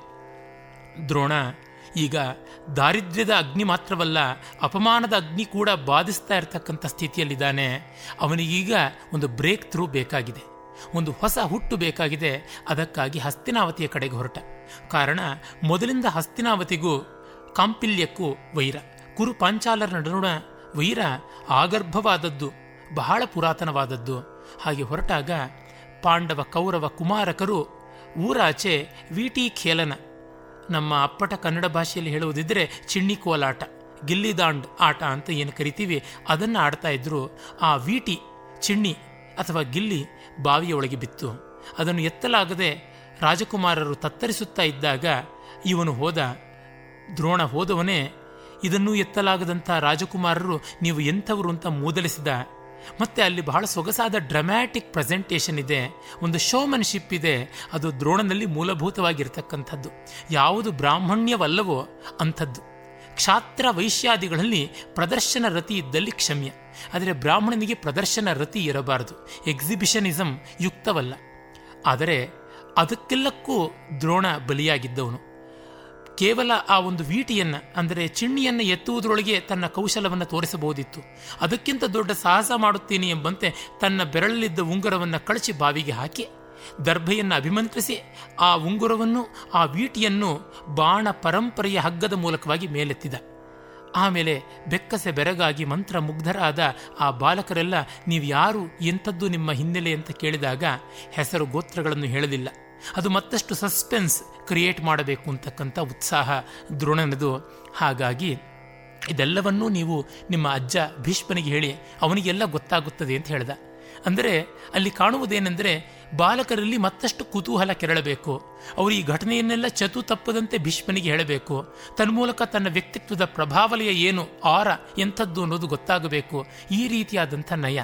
ದ್ರೋಣ ಈಗ ದಾರಿದ್ರ್ಯದ ಅಗ್ನಿ ಮಾತ್ರವಲ್ಲ, ಅಪಮಾನದ ಅಗ್ನಿ ಕೂಡ ಬಾಧಿಸ್ತಾ ಇರತಕ್ಕಂಥ ಸ್ಥಿತಿಯಲ್ಲಿದ್ದಾನೆ. ಅವನಿಗೀಗ ಒಂದು ಬ್ರೇಕ್ ಥ್ರೂ ಬೇಕಾಗಿದೆ, ಒಂದು ಹೊಸ ಹುಟ್ಟು ಬೇಕಾಗಿದೆ. ಅದಕ್ಕಾಗಿ ಹಸ್ತಿನಾವತಿಯ ಕಡೆಗೆ ಹೊರಟ. ಕಾರಣ, ಮೊದಲಿಂದ ಹಸ್ತಿನಾವತಿಗೂ ಕಾಂಪಿಲ್ಯಕ್ಕೂ ವೈರ. ಕುರು ಪಾಂಚಾಲರ ನಡುವಣ ವೈರ ಆಗರ್ಭವಾದದ್ದು, ಬಹಳ ಪುರಾತನವಾದದ್ದು. ಹಾಗೆ ಹೊರಟಾಗ ಪಾಂಡವ ಕೌರವ ಕುಮಾರಕರು ಊರಾಚೆ ವೀಟಿ ಖೇಲನ, ನಮ್ಮ ಅಪ್ಪಟ ಕನ್ನಡ ಭಾಷೆಯಲ್ಲಿ ಹೇಳುವುದಿದ್ದರೆ ಚಿಣ್ಣಿ ಕೋಲಾಟ, ಗಿಲ್ಲಿದಾಂಡ್ ಆಟ ಅಂತ ಏನು ಕರಿತೀವಿ, ಅದನ್ನು ಆಡ್ತಾ ಇದ್ರು. ಆ ವೀಟಿ, ಚಿಣ್ಣಿ ಅಥವಾ ಗಿಲ್ಲಿ ಬಾವಿಯ ಒಳಗೆ ಬಿತ್ತು. ಅದನ್ನು ಎತ್ತಲಾಗದೆ ರಾಜಕುಮಾರರು ತತ್ತರಿಸುತ್ತಾ ಇದ್ದಾಗ ಇವನು ಹೋದ. ದ್ರೋಣ ಹೋದವನೇ ಇದನ್ನೂ ಎತ್ತಲಾಗದಂಥ ರಾಜಕುಮಾರರು ನೀವು ಎಂಥವರು ಅಂತ ಮೂದಲಿಸಿದ. ಮತ್ತೆ ಅಲ್ಲಿ ಬಹಳ ಸೊಗಸಾದ ಡ್ರಾಮ್ಯಾಟಿಕ್ ಪ್ರೆಸೆಂಟೇಷನ್ ಇದೆ, ಒಂದು ಶೋಮನ್ಶಿಪ್ ಇದೆ. ಅದು ದ್ರೋಣನಲ್ಲಿ ಮೂಲಭೂತವಾಗಿರ್ತಕ್ಕಂಥದ್ದು. ಯಾವುದು ಬ್ರಾಹ್ಮಣ್ಯವಲ್ಲವೋ ಅಂಥದ್ದು. ಕ್ಷಾತ್ರ ವೈಶ್ಯಾದಿಗಳಲ್ಲಿ ಪ್ರದರ್ಶನ ರತಿ ಇದ್ದಲ್ಲಿ ಕ್ಷಮ್ಯ, ಆದರೆ ಬ್ರಾಹ್ಮಣನಿಗೆ ಪ್ರದರ್ಶನ ರತಿ ಇರಬಾರದು. ಎಕ್ಸಿಬಿಷನಿಸಮ್ ಯುಕ್ತವಲ್ಲ. ಆದರೆ ಅದಕ್ಕೆಲ್ಲಕ್ಕೂ ದ್ರೋಣ ಬಲಿಯಾಗಿದ್ದವನು. ಕೇವಲ ಆ ಒಂದು ವೀಟಿಯನ್ನು ಅಂದರೆ ಚಿಣ್ಣಿಯನ್ನು ಎತ್ತುವುದರೊಳಗೆ ತನ್ನ ಕೌಶಲವನ್ನು ತೋರಿಸಬಹುದಿತ್ತು. ಅದಕ್ಕಿಂತ ದೊಡ್ಡ ಸಾಹಸ ಮಾಡುತ್ತೀನಿ ಎಂಬಂತೆ ತನ್ನ ಬೆರಳಲ್ಲಿದ್ದ ಉಂಗುರವನ್ನು ಕಳಚಿ ಬಾವಿಗೆ ಹಾಕಿ ದರ್ಭೆಯನ್ನು ಅಭಿಮಂತ್ರಿಸಿ ಆ ಉಂಗುರವನ್ನು, ಆ ವೀಟಿಯನ್ನು ಬಾಣ ಪರಂಪರೆಯ ಹಗ್ಗದ ಮೂಲಕವಾಗಿ ಮೇಲೆತ್ತಿದ. ಆಮೇಲೆ ಬೆಕ್ಕಸೆ ಬೆರಗಾಗಿ ಮಂತ್ರ ಮುಗ್ಧರಾದ ಆ ಬಾಲಕರೆಲ್ಲ ನೀವು ಯಾರು, ಎಂಥದ್ದು ನಿಮ್ಮ ಹಿನ್ನೆಲೆ ಅಂತ ಕೇಳಿದಾಗ ಹೆಸರು ಗೋತ್ರಗಳನ್ನು ಹೇಳಲಿಲ್ಲ. ಅದು ಮತ್ತಷ್ಟು ಸಸ್ಪೆನ್ಸ್ ಕ್ರಿಯೇಟ್ ಮಾಡಬೇಕು ಅಂತಕ್ಕಂಥ ಉತ್ಸಾಹ ದ್ರೋಣನದು. ಹಾಗಾಗಿ ಇದೆಲ್ಲವನ್ನೂ ನೀವು ನಿಮ್ಮ ಅಜ್ಜ ಭೀಷ್ಮನಿಗೆ ಹೇಳಿ ಅವನಿಗೆಲ್ಲ ಗೊತ್ತಾಗುತ್ತದೆ ಅಂತ ಹೇಳ್ದ. ಅಂದರೆ ಅಲ್ಲಿ ಕಾಣುವುದೇನೆಂದರೆ ಬಾಲಕರಲ್ಲಿ ಮತ್ತಷ್ಟು ಕುತೂಹಲ ಕೆರಳಬೇಕು. ಅವರು ಈ ಘಟನೆಯನ್ನೆಲ್ಲ ಚತು ತಪ್ಪದಂತೆ ಭೀಷ್ಮನಿಗೆ ಹೇಳಬೇಕು. ತನ್ಮೂಲಕ ತನ್ನ ವ್ಯಕ್ತಿತ್ವದ ಪ್ರಭಾವಲಯ ಏನು, ಆರ ಎಂಥದ್ದು ಅನ್ನೋದು ಗೊತ್ತಾಗಬೇಕು. ಈ ರೀತಿಯಾದಂಥ ನಯ.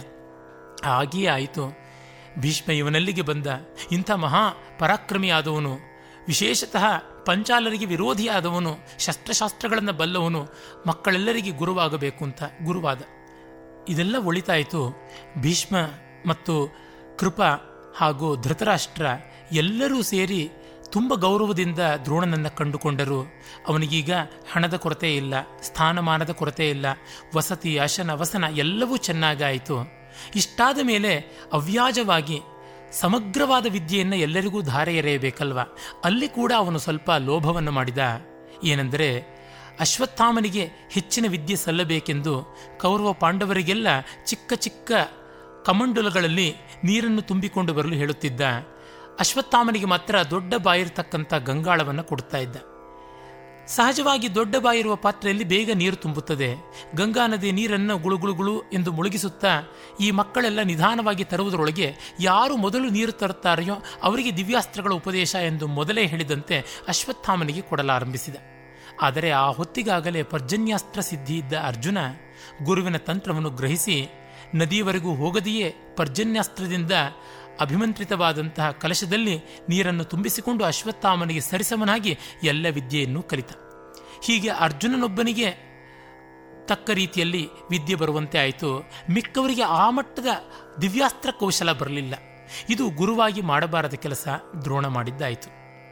ಹಾಗೆಯೇ ಆಯಿತು. ಭೀಷ್ಮ ಇವನಲ್ಲಿಗೆ ಬಂದ. ಇಂಥ ಮಹಾ ಪರಾಕ್ರಮಿಯಾದವನು, ವಿಶೇಷತಃ ಪಂಚಾಲರಿಗೆ ವಿರೋಧಿಯಾದವನು, ಶಸ್ತ್ರಶಾಸ್ತ್ರಗಳನ್ನು ಬಲ್ಲವನು, ಮಕ್ಕಳೆಲ್ಲರಿಗೆ ಗುರುವಾಗಬೇಕು ಅಂತ ಗುರುವಾದ. ಇದೆಲ್ಲ ಒಳಿತಾಯಿತು. ಭೀಷ್ಮ ಮತ್ತು ಕೃಪ ಹಾಗೂ ಧೃತರಾಷ್ಟ್ರ ಎಲ್ಲರೂ ಸೇರಿ ತುಂಬ ಗೌರವದಿಂದ ದ್ರೋಣನನ್ನು ಕಂಡುಕೊಂಡರು. ಅವನಿಗೀಗ ಹಣದ ಕೊರತೆ ಇಲ್ಲ, ಸ್ಥಾನಮಾನದ ಕೊರತೆ ಇಲ್ಲ, ವಸತಿ ಆಸನ ವಸನ ಎಲ್ಲವೂ ಚೆನ್ನಾಗಾಯಿತು. ಇಷ್ಟಾದ ಮೇಲೆ ಅವ್ಯಾಜವಾಗಿ ಸಮಗ್ರವಾದ ವಿದ್ಯೆಯನ್ನು ಎಲ್ಲರಿಗೂ ಧಾರೆ ಎರೆಯಬೇಕಲ್ವ. ಅಲ್ಲಿ ಕೂಡ ಅವನು ಸ್ವಲ್ಪ ಲೋಭವನ್ನು ಮಾಡಿದ. ಏನೆಂದರೆ ಅಶ್ವತ್ಥಾಮನಿಗೆ ಹೆಚ್ಚಿನ ವಿದ್ಯೆ ಸಲ್ಲಬೇಕೆಂದು ಕೌರವ ಪಾಂಡವರಿಗೆಲ್ಲ ಚಿಕ್ಕ ಚಿಕ್ಕ ಕಮಂಡಲಗಳಲ್ಲಿ ನೀರನ್ನು ತುಂಬಿಕೊಂಡು ಬರಲು ಹೇಳುತ್ತಿದ್ದ. ಅಶ್ವತ್ಥಾಮನಿಗೆ ಮಾತ್ರ ದೊಡ್ಡ ಬಾಯಿರತಕ್ಕಂಥ ಗಂಗಾಳವನ್ನು ಕೊಡ್ತಾ ಇದ್ದ. ಸಹಜವಾಗಿ ದೊಡ್ಡ ಬಾಯಿರುವ ಪಾತ್ರೆಯಲ್ಲಿ ಬೇಗ ನೀರು ತುಂಬುತ್ತದೆ. ಗಂಗಾ ನದಿ ನೀರನ್ನು ಗುಳುಗುಳುಗುಳು ಎಂದು ಮುಳುಗಿಸುತ್ತಾ ಈ ಮಕ್ಕಳೆಲ್ಲ ನಿಧಾನವಾಗಿ ತರುವುದರೊಳಗೆ ಯಾರು ಮೊದಲು ನೀರು ತರುತ್ತಾರೆಯೋ ಅವರಿಗೆ ದಿವ್ಯಾಸ್ತ್ರಗಳ ಉಪದೇಶ ಎಂದು ಮೊದಲೇ ಹೇಳಿದಂತೆ ಅಶ್ವತ್ಥಾಮನಿಗೆ ಕೊಡಲಾರಂಭಿಸಿದ. ಆದರೆ ಆ ಹೊತ್ತಿಗಾಗಲೇ ಪರ್ಜನ್ಯಾಸ್ತ್ರ ಸಿದ್ಧಿ ಇದ್ದ ಅರ್ಜುನ ಗುರುವಿನ ತಂತ್ರವನ್ನು ಗ್ರಹಿಸಿ ನದಿಯವರೆಗೂ ಹೋಗದೆಯೇ ಪರ್ಜನ್ಯಾಸ್ತ್ರದಿಂದ ಅಭಿಮಂತ್ರಿತವಾದಂತಹ ಕಲಶದಲ್ಲಿ ನೀರನ್ನು ತುಂಬಿಸಿಕೊಂಡು ಅಶ್ವತ್ಥಾಮನಿಗೆ ಸರಿಸಮನಾಗಿ ಎಲ್ಲ ವಿದ್ಯೆಯನ್ನು ಕಲಿತ. ಹೀಗೆ ಅರ್ಜುನನೊಬ್ಬನಿಗೆ ತಕ್ಕ ರೀತಿಯಲ್ಲಿ ವಿದ್ಯೆ ಬರುವಂತೆ ಆಯಿತು. ಮಿಕ್ಕವರಿಗೆ ಆ ಮಟ್ಟದ ದಿವ್ಯಾಸ್ತ್ರ ಕೌಶಲ ಬರಲಿಲ್ಲ. ಇದು ಗುರುವಾಗಿ ಮಾಡಬಾರದ ಕೆಲಸ ದ್ರೋಣ ಮಾಡಿದ್ದಾಯಿತು.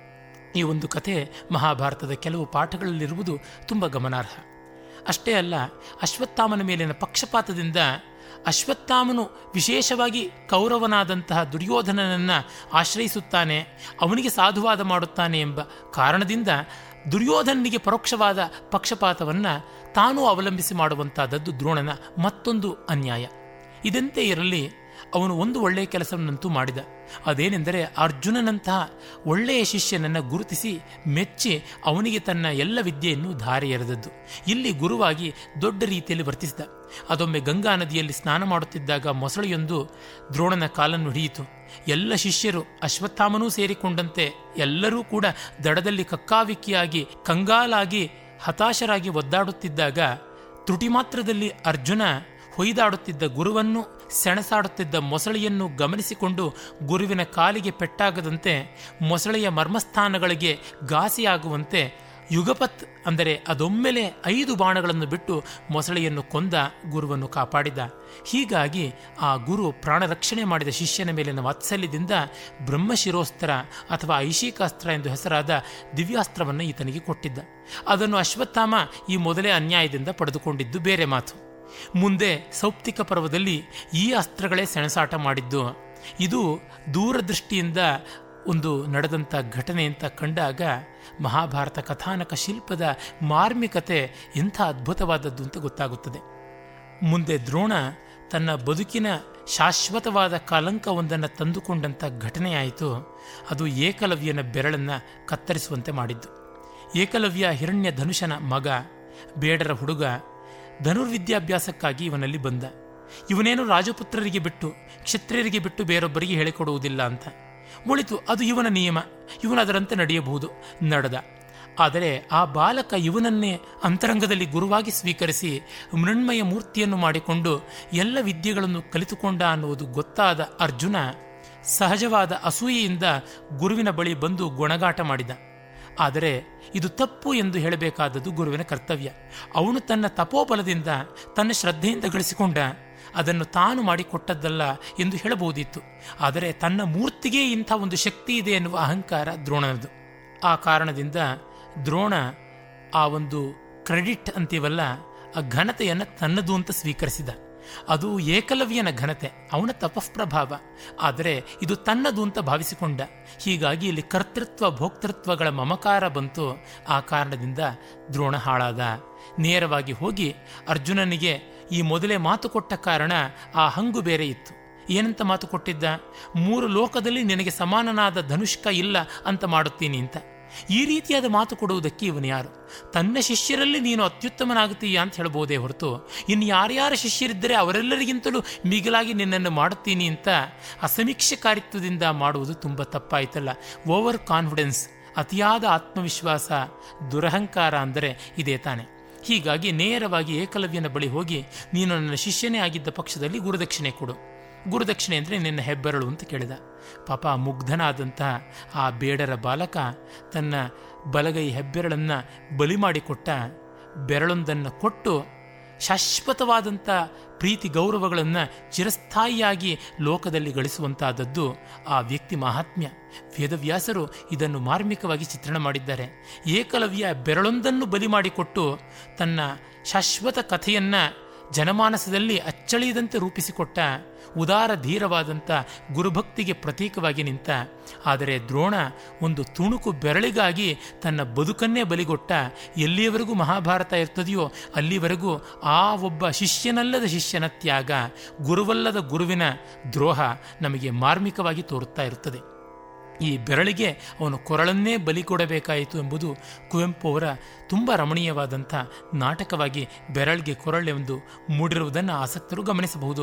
ಈ ಒಂದು ಕಥೆ ಮಹಾಭಾರತದ ಕೆಲವು ಪಾಠಗಳಲ್ಲಿರುವುದು ತುಂಬ ಗಮನಾರ್ಹ. ಅಷ್ಟೇ ಅಲ್ಲ, ಅಶ್ವತ್ಥಾಮನ ಮೇಲಿನ ಪಕ್ಷಪಾತದಿಂದ ಅಶ್ವತ್ಥಾಮನು ವಿಶೇಷವಾಗಿ ಕೌರವನಾದಂತಹ ದುರ್ಯೋಧನನನ್ನು ಆಶ್ರಯಿಸುತ್ತಾನೆ, ಅವನಿಗೆ ಸಾಧುವಾದ ಮಾಡುತ್ತಾನೆ ಎಂಬ ಕಾರಣದಿಂದ ದುರ್ಯೋಧನನಿಗೆ ಪರೋಕ್ಷವಾದ ಪಕ್ಷಪಾತವನ್ನು ತಾನೂ ಅವಲಂಬಿಸಿ ಮಾಡುವಂತಾದದ್ದು ದ್ರೋಣನ ಮತ್ತೊಂದು ಅನ್ಯಾಯ. ಇದಂತೆ ಇರಲಿ, ಅವನು ಒಂದು ಒಳ್ಳೆಯ ಕೆಲಸವನ್ನಂತೂ ಮಾಡಿದ. ಅದೇನೆಂದರೆ ಅರ್ಜುನನಂತಹ ಒಳ್ಳೆಯ ಶಿಷ್ಯನನ್ನು ಗುರುತಿಸಿ ಮೆಚ್ಚಿ ಅವನಿಗೆ ತನ್ನ ಎಲ್ಲ ವಿದ್ಯೆಯನ್ನು ಧಾರೆ ಎರೆದದ್ದು. ಇಲ್ಲಿ ಗುರುವಾಗಿ ದೊಡ್ಡ ರೀತಿಯಲ್ಲಿ ವರ್ತಿಸಿದ. ಅದೊಮ್ಮೆ ಗಂಗಾ ನದಿಯಲ್ಲಿ ಸ್ನಾನ ಮಾಡುತ್ತಿದ್ದಾಗ ಮೊಸಳೆಯೊಂದು ದ್ರೋಣನ ಕಾಲನ್ನು ಹಿಡಿಯಿತು. ಎಲ್ಲ ಶಿಷ್ಯರು ಅಶ್ವತ್ಥಾಮನೂ ಸೇರಿಕೊಂಡಂತೆ ಎಲ್ಲರೂ ಕೂಡ ದಡದಲ್ಲಿ ಕಕ್ಕಾವಿಕ್ಕಿಯಾಗಿ ಕಂಗಾಲಾಗಿ ಹತಾಶರಾಗಿ ಒದ್ದಾಡುತ್ತಿದ್ದಾಗ ತ್ರುಟಿ ಮಾತ್ರದಲ್ಲಿ ಅರ್ಜುನ ಹೊಯ್ದಾಡುತ್ತಿದ್ದ ಗುರುವನ್ನು, ಸೆಣಸಾಡುತ್ತಿದ್ದ ಮೊಸಳೆಯನ್ನು ಗಮನಿಸಿಕೊಂಡು ಗುರುವಿನ ಕಾಲಿಗೆ ಪೆಟ್ಟಾಗದಂತೆ ಮೊಸಳೆಯ ಮರ್ಮಸ್ಥಾನಗಳಿಗೆ ಘಾಸಿಯಾಗುವಂತೆ ಯುಗಪತ್ ಅಂದರೆ ಅದೊಮ್ಮೆಲೆ 5 ಬಾಣಗಳನ್ನು ಬಿಟ್ಟು ಮೊಸಳೆಯನ್ನು ಕೊಂದ, ಗುರುವನ್ನು ಕಾಪಾಡಿದ. ಹೀಗಾಗಿ ಆ ಗುರು ಪ್ರಾಣರಕ್ಷಣೆ ಮಾಡಿದ ಶಿಷ್ಯನ ಮೇಲಿನ ವಾತ್ಸಲ್ಯದಿಂದ ಬ್ರಹ್ಮಶಿರೋಸ್ತ್ರ ಅಥವಾ ಐಶಿಕಾಸ್ತ್ರ ಎಂದು ಹೆಸರಾದ ದಿವ್ಯಾಸ್ತ್ರವನ್ನು ಈತನಿಗೆ ಕೊಟ್ಟಿದ್ದ. ಅದನ್ನು ಅಶ್ವತ್ಥಾಮ ಈ ಮೊದಲೇ ಅನ್ಯಾಯದಿಂದ ಪಡೆದುಕೊಂಡಿದ್ದು ಬೇರೆ ಮಾತು. ಮುಂದೆ ಸೌಪ್ತಿಕ ಪರ್ವದಲ್ಲಿ ಈ ಅಸ್ತ್ರಗಳೇ ಸೆಣಸಾಟ ಮಾಡಿದ್ದು. ಇದು ದೂರದೃಷ್ಟಿಯಿಂದ ಒಂದು ನಡೆದಂಥ ಘಟನೆ ಅಂತ ಕಂಡಾಗ ಮಹಾಭಾರತ ಕಥಾನಕ ಶಿಲ್ಪದ ಮಾರ್ಮಿಕತೆ ಎಂಥ ಅದ್ಭುತವಾದದ್ದು ಅಂತ ಗೊತ್ತಾಗುತ್ತದೆ. ಮುಂದೆ ದ್ರೋಣ ತನ್ನ ಬದುಕಿನ ಶಾಶ್ವತವಾದ ಕಲಂಕವೊಂದನ್ನು ತಂದುಕೊಂಡಂಥ ಘಟನೆಯಾಯಿತು. ಅದು ಏಕಲವ್ಯನ ಬೆರಳನ್ನು ಕತ್ತರಿಸುವಂತೆ ಮಾಡಿದ್ದು. ಏಕಲವ್ಯ ಹಿರಣ್ಯ ಧನುಷನ ಮಗ, ಬೇಡರ ಹುಡುಗ. ಧನುರ್ವಿದ್ಯಾಭ್ಯಾಸಕ್ಕಾಗಿ ಇವನಲ್ಲಿ ಬಂದ. ಇವನೇನು ರಾಜಪುತ್ರರಿಗೆ ಬಿಟ್ಟು ಕ್ಷತ್ರಿಯರಿಗೆ ಬಿಟ್ಟು ಬೇರೊಬ್ಬರಿಗೆ ಹೇಳಿಕೊಡುವುದಿಲ್ಲ ಅಂತ ಮುಳಿತು. ಅದು ಇವನ ನಿಯಮ, ಇವನು ಅದರಂತೆ ನಡೆಯಬಹುದು, ನಡೆದ. ಆದರೆ ಆ ಬಾಲಕ ಇವನನ್ನೇ ಅಂತರಂಗದಲ್ಲಿ ಗುರುವಾಗಿ ಸ್ವೀಕರಿಸಿ ಮೃಣ್ಮಯ ಮೂರ್ತಿಯನ್ನು ಮಾಡಿಕೊಂಡು ಎಲ್ಲ ವಿದ್ಯೆಗಳನ್ನು ಕಲಿತುಕೊಂಡ ಅನ್ನುವುದು ಗೊತ್ತಾದ ಅರ್ಜುನ ಸಹಜವಾದ ಅಸೂಯೆಯಿಂದ ಗುರುವಿನ ಬಳಿ ಬಂದು ಗೊಣಗಾಟ ಮಾಡಿದ. ಆದರೆ ಇದು ತಪ್ಪು ಎಂದು ಹೇಳಬೇಕಾದದ್ದು ಗುರುವಿನ ಕರ್ತವ್ಯ. ಅವನು ತನ್ನ ತಪೋಬಲದಿಂದ ತನ್ನ ಶ್ರದ್ಧೆಯಿಂದ ಗಳಿಸಿಕೊಂಡ, ಅದನ್ನು ತಾನು ಮಾಡಿಕೊಟ್ಟದ್ದಲ್ಲ ಎಂದು ಹೇಳಬಹುದಿತ್ತು. ಆದರೆ ತನ್ನ ಮೂರ್ತಿಗೆ ಇಂಥ ಒಂದು ಶಕ್ತಿ ಇದೆ ಎನ್ನುವ ಅಹಂಕಾರ ದ್ರೋಣನದು. ಆ ಕಾರಣದಿಂದ ದ್ರೋಣ ಆ ಒಂದು ಕ್ರೆಡಿಟ್ ಅಂತೀವಲ್ಲ, ಆ ಘನತೆಯನ್ನು ತನ್ನದು ಅಂತ ಸ್ವೀಕರಿಸಿದ. ಅದು ಏಕಲವ್ಯನ ಘನತೆ, ಅವನ ತಪಃಪ್ರಭಾವ. ಆದರೆ ಇದು ತನ್ನದು ಅಂತ ಭಾವಿಸಿಕೊಂಡ. ಹೀಗಾಗಿ ಇಲ್ಲಿ ಕರ್ತೃತ್ವ ಭೋಕ್ತೃತ್ವಗಳ ಮಮಕಾರ ಬಂತು. ಆ ಕಾರಣದಿಂದ ದ್ರೋಣ ಹಾಳಾದ. ನೇರವಾಗಿ ಹೋಗಿ ಅರ್ಜುನನಿಗೆ ಈ ಮೊದಲೇ ಮಾತು ಕೊಟ್ಟ ಕಾರಣ ಆ ಹಂಗು ಬೇರೆ ಇತ್ತು. ಏನಂತ ಮಾತು ಕೊಟ್ಟಿದ್ದ? 3 ಲೋಕದಲ್ಲಿ ನಿನಗೆ ಸಮಾನನಾದ ಧನುಷ್ಕ ಇಲ್ಲ ಅಂತ ಮಾಡುತ್ತೀನಿ ಅಂತ. ಈ ರೀತಿಯಾದ ಮಾತು ಕೊಡುವುದಕ್ಕೆ ಇವನು ಯಾರು? ತನ್ನ ಶಿಷ್ಯರಲ್ಲಿ ನೀನು ಅತ್ಯುತ್ತಮನಾಗುತ್ತೀಯಾ ಅಂತ ಹೇಳ್ಬೋದೇ ಹೊರತು, ಇನ್ನು ಯಾರ್ಯಾರ ಶಿಷ್ಯರಿದ್ದರೆ ಅವರೆಲ್ಲರಿಗಿಂತಲೂ ಮಿಗಿಲಾಗಿ ನಿನ್ನನ್ನು ಮಾಡುತ್ತೀನಿ ಅಂತ ಅಸಮೀಕ್ಷಕಾರಿತ್ವದಿಂದ ಮಾಡುವುದು ತುಂಬ ತಪ್ಪಾಯ್ತಲ್ಲ. ಓವರ್ ಕಾನ್ಫಿಡೆನ್ಸ್, ಅತಿಯಾದ ಆತ್ಮವಿಶ್ವಾಸ, ದುರಹಂಕಾರ ಅಂದರೆ ಇದೇ ತಾನೆ. ಹೀಗಾಗಿ ನೇರವಾಗಿ ಏಕಲವ್ಯನ ಬಳಿ ಹೋಗಿ, ನೀನು ನನ್ನ ಶಿಷ್ಯನೇ ಆಗಿದ್ದ ಪಕ್ಷದಲ್ಲಿ ಗುರುದಕ್ಷಿಣೆ ಕೊಡು. ಗುರುದಕ್ಷಿಣೆ ಅಂದರೆ ನಿನ್ನ ಹೆಬ್ಬೆರಳು ಅಂತ ಕೇಳಿದ. ಪಾಪ ಮುಗ್ಧನಾದಂತಹ ಆ ಬೇಡರ ಬಾಲಕ ತನ್ನ ಬಲಗೈ ಹೆಬ್ಬೆರಳನ್ನು ಬಲಿ ಮಾಡಿಕೊಟ್ಟ. ಬೆರಳೊಂದನ್ನು ಕೊಟ್ಟು ಶಾಶ್ವತವಾದಂಥ ಪ್ರೀತಿ ಗೌರವಗಳನ್ನು ಚಿರಸ್ಥಾಯಿಯಾಗಿ ಲೋಕದಲ್ಲಿ ಗಳಿಸುವಂತಾದದ್ದು ಆ ವ್ಯಕ್ತಿ ಮಹಾತ್ಮ್ಯ. ವೇದವ್ಯಾಸರು ಇದನ್ನು ಮಾರ್ಮಿಕವಾಗಿ ಚಿತ್ರಣ ಮಾಡಿದ್ದಾರೆ. ಏಕಲವ್ಯ ಬೆರಳೊಂದನ್ನು ಬಲಿ ಮಾಡಿಕೊಟ್ಟು ತನ್ನ ಶಾಶ್ವತ ಕಥೆಯನ್ನು ಜನಮಾನಸದಲ್ಲಿ ಅಚ್ಚಳಿಯದಂತೆ ರೂಪಿಸಿಕೊಟ್ಟ. ಉದಾರ ಧೀರವಾದಂಥ ಗುರುಭಕ್ತಿಗೆ ಪ್ರತೀಕವಾಗಿ ನಿಂತ. ಆದರೆ ದ್ರೋಣ ಒಂದು ತುಣುಕು ಬೆರಳಿಗಾಗಿ ತನ್ನ ಬದುಕನ್ನೇ ಬಲಿಗೊಟ್ಟ. ಎಲ್ಲಿಯವರೆಗೂ ಮಹಾಭಾರತ ಇರ್ತದೆಯೋ ಅಲ್ಲಿವರೆಗೂ ಆ ಒಬ್ಬ ಶಿಷ್ಯನಲ್ಲದ ಶಿಷ್ಯನ ತ್ಯಾಗ, ಗುರುವಲ್ಲದ ಗುರುವಿನ ದ್ರೋಹ ನಮಗೆ ಮಾರ್ಮಿಕವಾಗಿ ತೋರುತ್ತಾ ಇರುತ್ತದೆ. ಈ ಬೆರಳಿಗೆ ಅವನು ಕೊರಳನ್ನೇ ಬಲಿ ಕೊಡಬೇಕಾಯಿತು ಎಂಬುದು ಕುವೆಂಪು ಅವರ ತುಂಬ ರಮಣೀಯವಾದಂಥ ನಾಟಕವಾಗಿ ಬೆರಳಿಗೆ ಕೊರಳೆಂದು ಮೂಡಿರುವುದನ್ನು ಆಸಕ್ತರು ಗಮನಿಸಬಹುದು.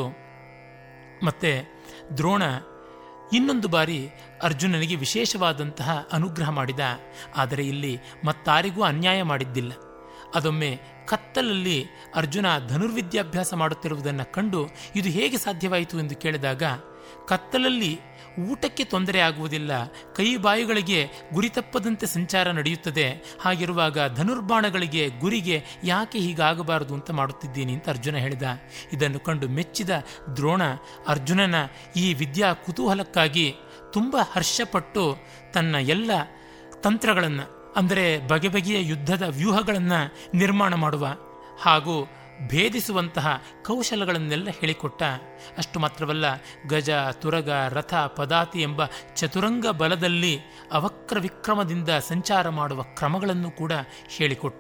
ಮತ್ತು ದ್ರೋಣ ಇನ್ನೊಂದು ಬಾರಿ ಅರ್ಜುನನಿಗೆ ವಿಶೇಷವಾದಂತಹ ಅನುಗ್ರಹ ಮಾಡಿದ. ಆದರೆ ಇಲ್ಲಿ ಮತ್ತಾರಿಗೂ ಅನ್ಯಾಯ ಮಾಡಿದ್ದಿಲ್ಲ. ಅದೊಮ್ಮೆ ಕತ್ತಲಲ್ಲಿ ಅರ್ಜುನ ಧನುರ್ವಿದ್ಯಾಭ್ಯಾಸ ಮಾಡುತ್ತಿರುವುದನ್ನು ಕಂಡು ಇದು ಹೇಗೆ ಸಾಧ್ಯವಾಯಿತು ಎಂದು ಕೇಳಿದಾಗ, ಕತ್ತಲಲ್ಲಿ ಊಟಕ್ಕೆ ತೊಂದರೆ ಆಗುವುದಿಲ್ಲ, ಕೈ ಬಾಯಿಗಳಿಗೆ ಗುರಿ ತಪ್ಪದಂತೆ ಸಂಚಾರ ನಡೆಯುತ್ತದೆ. ಹಾಗಿರುವಾಗ ಧನುರ್ಬಾಣಗಳಿಗೆ ಗುರಿಗೆ ಯಾಕೆ ಹೀಗಾಗಬಾರದು ಅಂತ ಮಾಡುತ್ತಿದ್ದೀನಿ ಅಂತ ಅರ್ಜುನ ಹೇಳಿದ. ಇದನ್ನು ಕಂಡು ಮೆಚ್ಚಿದ ದ್ರೋಣ ಅರ್ಜುನನ ಈ ವಿದ್ಯಾ ಕುತೂಹಲಕ್ಕಾಗಿ ತುಂಬ ಹರ್ಷಪಟ್ಟು ತನ್ನ ಎಲ್ಲ ತಂತ್ರಗಳನ್ನು, ಅಂದರೆ ಬಗೆ ಬಗೆಯ ಯುದ್ಧದ ವ್ಯೂಹಗಳನ್ನು ನಿರ್ಮಾಣ ಮಾಡುವ ಹಾಗೂ ಭೇದಿಸುವಂತಹ ಕೌಶಲಗಳನ್ನೆಲ್ಲ ಹೇಳಿಕೊಟ್ಟ. ಅಷ್ಟು ಮಾತ್ರವಲ್ಲ, ಗಜ, ತುರಗ, ರಥ, ಪದಾತಿ ಎಂಬ ಚತುರಂಗ ಬಲದಲ್ಲಿ ಅವಕ್ರ ವಿಕ್ರಮದಿಂದ ಸಂಚಾರ ಮಾಡುವ ಕ್ರಮಗಳನ್ನು ಕೂಡ ಹೇಳಿಕೊಟ್ಟ.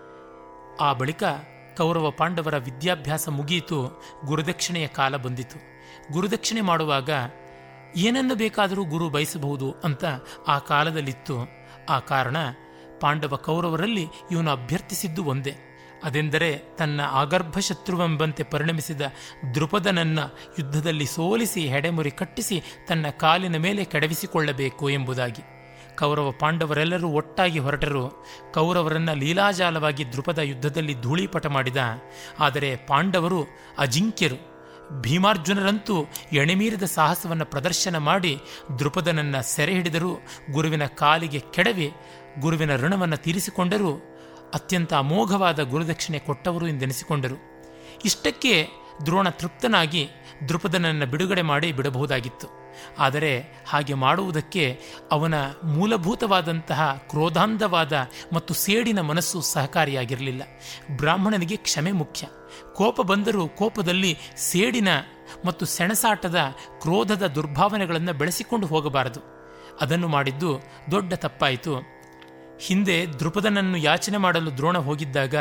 ಆ ಬಳಿಕ ಕೌರವ ಪಾಂಡವರ ವಿದ್ಯಾಭ್ಯಾಸ ಮುಗಿಯಿತು. ಗುರುದಕ್ಷಿಣೆಯ ಕಾಲ ಬಂದಿತು. ಗುರುದಕ್ಷಿಣೆ ಮಾಡುವಾಗ ಏನನ್ನು ಬೇಕಾದರೂ ಗುರು ಬಯಸಬಹುದು ಅಂತ ಆ ಕಾಲದಲ್ಲಿತ್ತು. ಆ ಕಾರಣ ಪಾಂಡವ ಕೌರವರಲ್ಲಿ ಇವನು ಅಭ್ಯರ್ಥಿಸಿದ್ದು ಒಂದೇ, ಅದೆಂದರೆ ತನ್ನ ಆಗರ್ಭ ಶತ್ರುವೆಂಬಂತೆ ಪರಿಣಮಿಸಿದ ದ್ರುಪದನನ್ನ ಯುದ್ಧದಲ್ಲಿ ಸೋಲಿಸಿ ಹೆಡೆಮುರಿ ಕಟ್ಟಿಸಿ ತನ್ನ ಕಾಲಿನ ಮೇಲೆ ಕೆಡವಿಸಿಕೊಳ್ಳಬೇಕು ಎಂಬುದಾಗಿ. ಕೌರವ ಪಾಂಡವರೆಲ್ಲರೂ ಒಟ್ಟಾಗಿ ಹೊರಟರು. ಕೌರವರನ್ನ ಲೀಲಾಜಾಲವಾಗಿ ದ್ರುಪದ ಯುದ್ಧದಲ್ಲಿ ಧೂಳೀಪಟ ಮಾಡಿದ. ಆದರೆ ಪಾಂಡವರು ಅಜಿಂಕ್ಯರು. ಭೀಮಾರ್ಜುನರಂತೂ ಎಣೆಮೀರಿದ ಸಾಹಸವನ್ನು ಪ್ರದರ್ಶನ ಮಾಡಿ ದ್ರುಪದನನ್ನ ಸೆರೆ ಹಿಡಿದರು. ಗುರುವಿನ ಕಾಲಿಗೆ ಕೆಡವಿ ಗುರುವಿನ ಋಣವನ್ನು ತೀರಿಸಿಕೊಂಡರು. ಅತ್ಯಂತ ಅಮೋಘವಾದ ಗುರುದಕ್ಷಿಣೆ ಕೊಟ್ಟವರು ಎಂದೆನಿಸಿಕೊಂಡರು. ಇಷ್ಟಕ್ಕೆ ದ್ರೋಣ ತೃಪ್ತನಾಗಿ ದ್ರುಪದನನ್ನು ಬಿಡುಗಡೆ ಮಾಡಿ ಬಿಡಬಹುದಾಗಿತ್ತು. ಆದರೆ ಹಾಗೆ ಮಾಡುವುದಕ್ಕೆ ಅವನ ಮೂಲಭೂತವಾದಂತಹ ಕ್ರೋಧಾಂಧವಾದ ಮತ್ತು ಸೇಡಿನ ಮನಸ್ಸು ಸಹಕಾರಿಯಾಗಿರಲಿಲ್ಲ. ಬ್ರಾಹ್ಮಣನಿಗೆ ಕ್ಷಮೆ ಮುಖ್ಯ. ಕೋಪ ಬಂದರೂ ಕೋಪದಲ್ಲಿ ಸೇಡಿನ ಮತ್ತು ಸೆಣಸಾಟದ ಕ್ರೋಧದ ದುರ್ಭಾವನೆಗಳನ್ನು ಬೆಳೆಸಿಕೊಂಡು ಹೋಗಬಾರದು. ಅದನ್ನು ಮಾಡಿದ್ದು ದೊಡ್ಡ ತಪ್ಪಾಯಿತು. ಹಿಂದೆ ದ್ರುಪದನನ್ನು ಯಾಚನೆ ಮಾಡಲು ದ್ರೋಣ ಹೋಗಿದ್ದಾಗ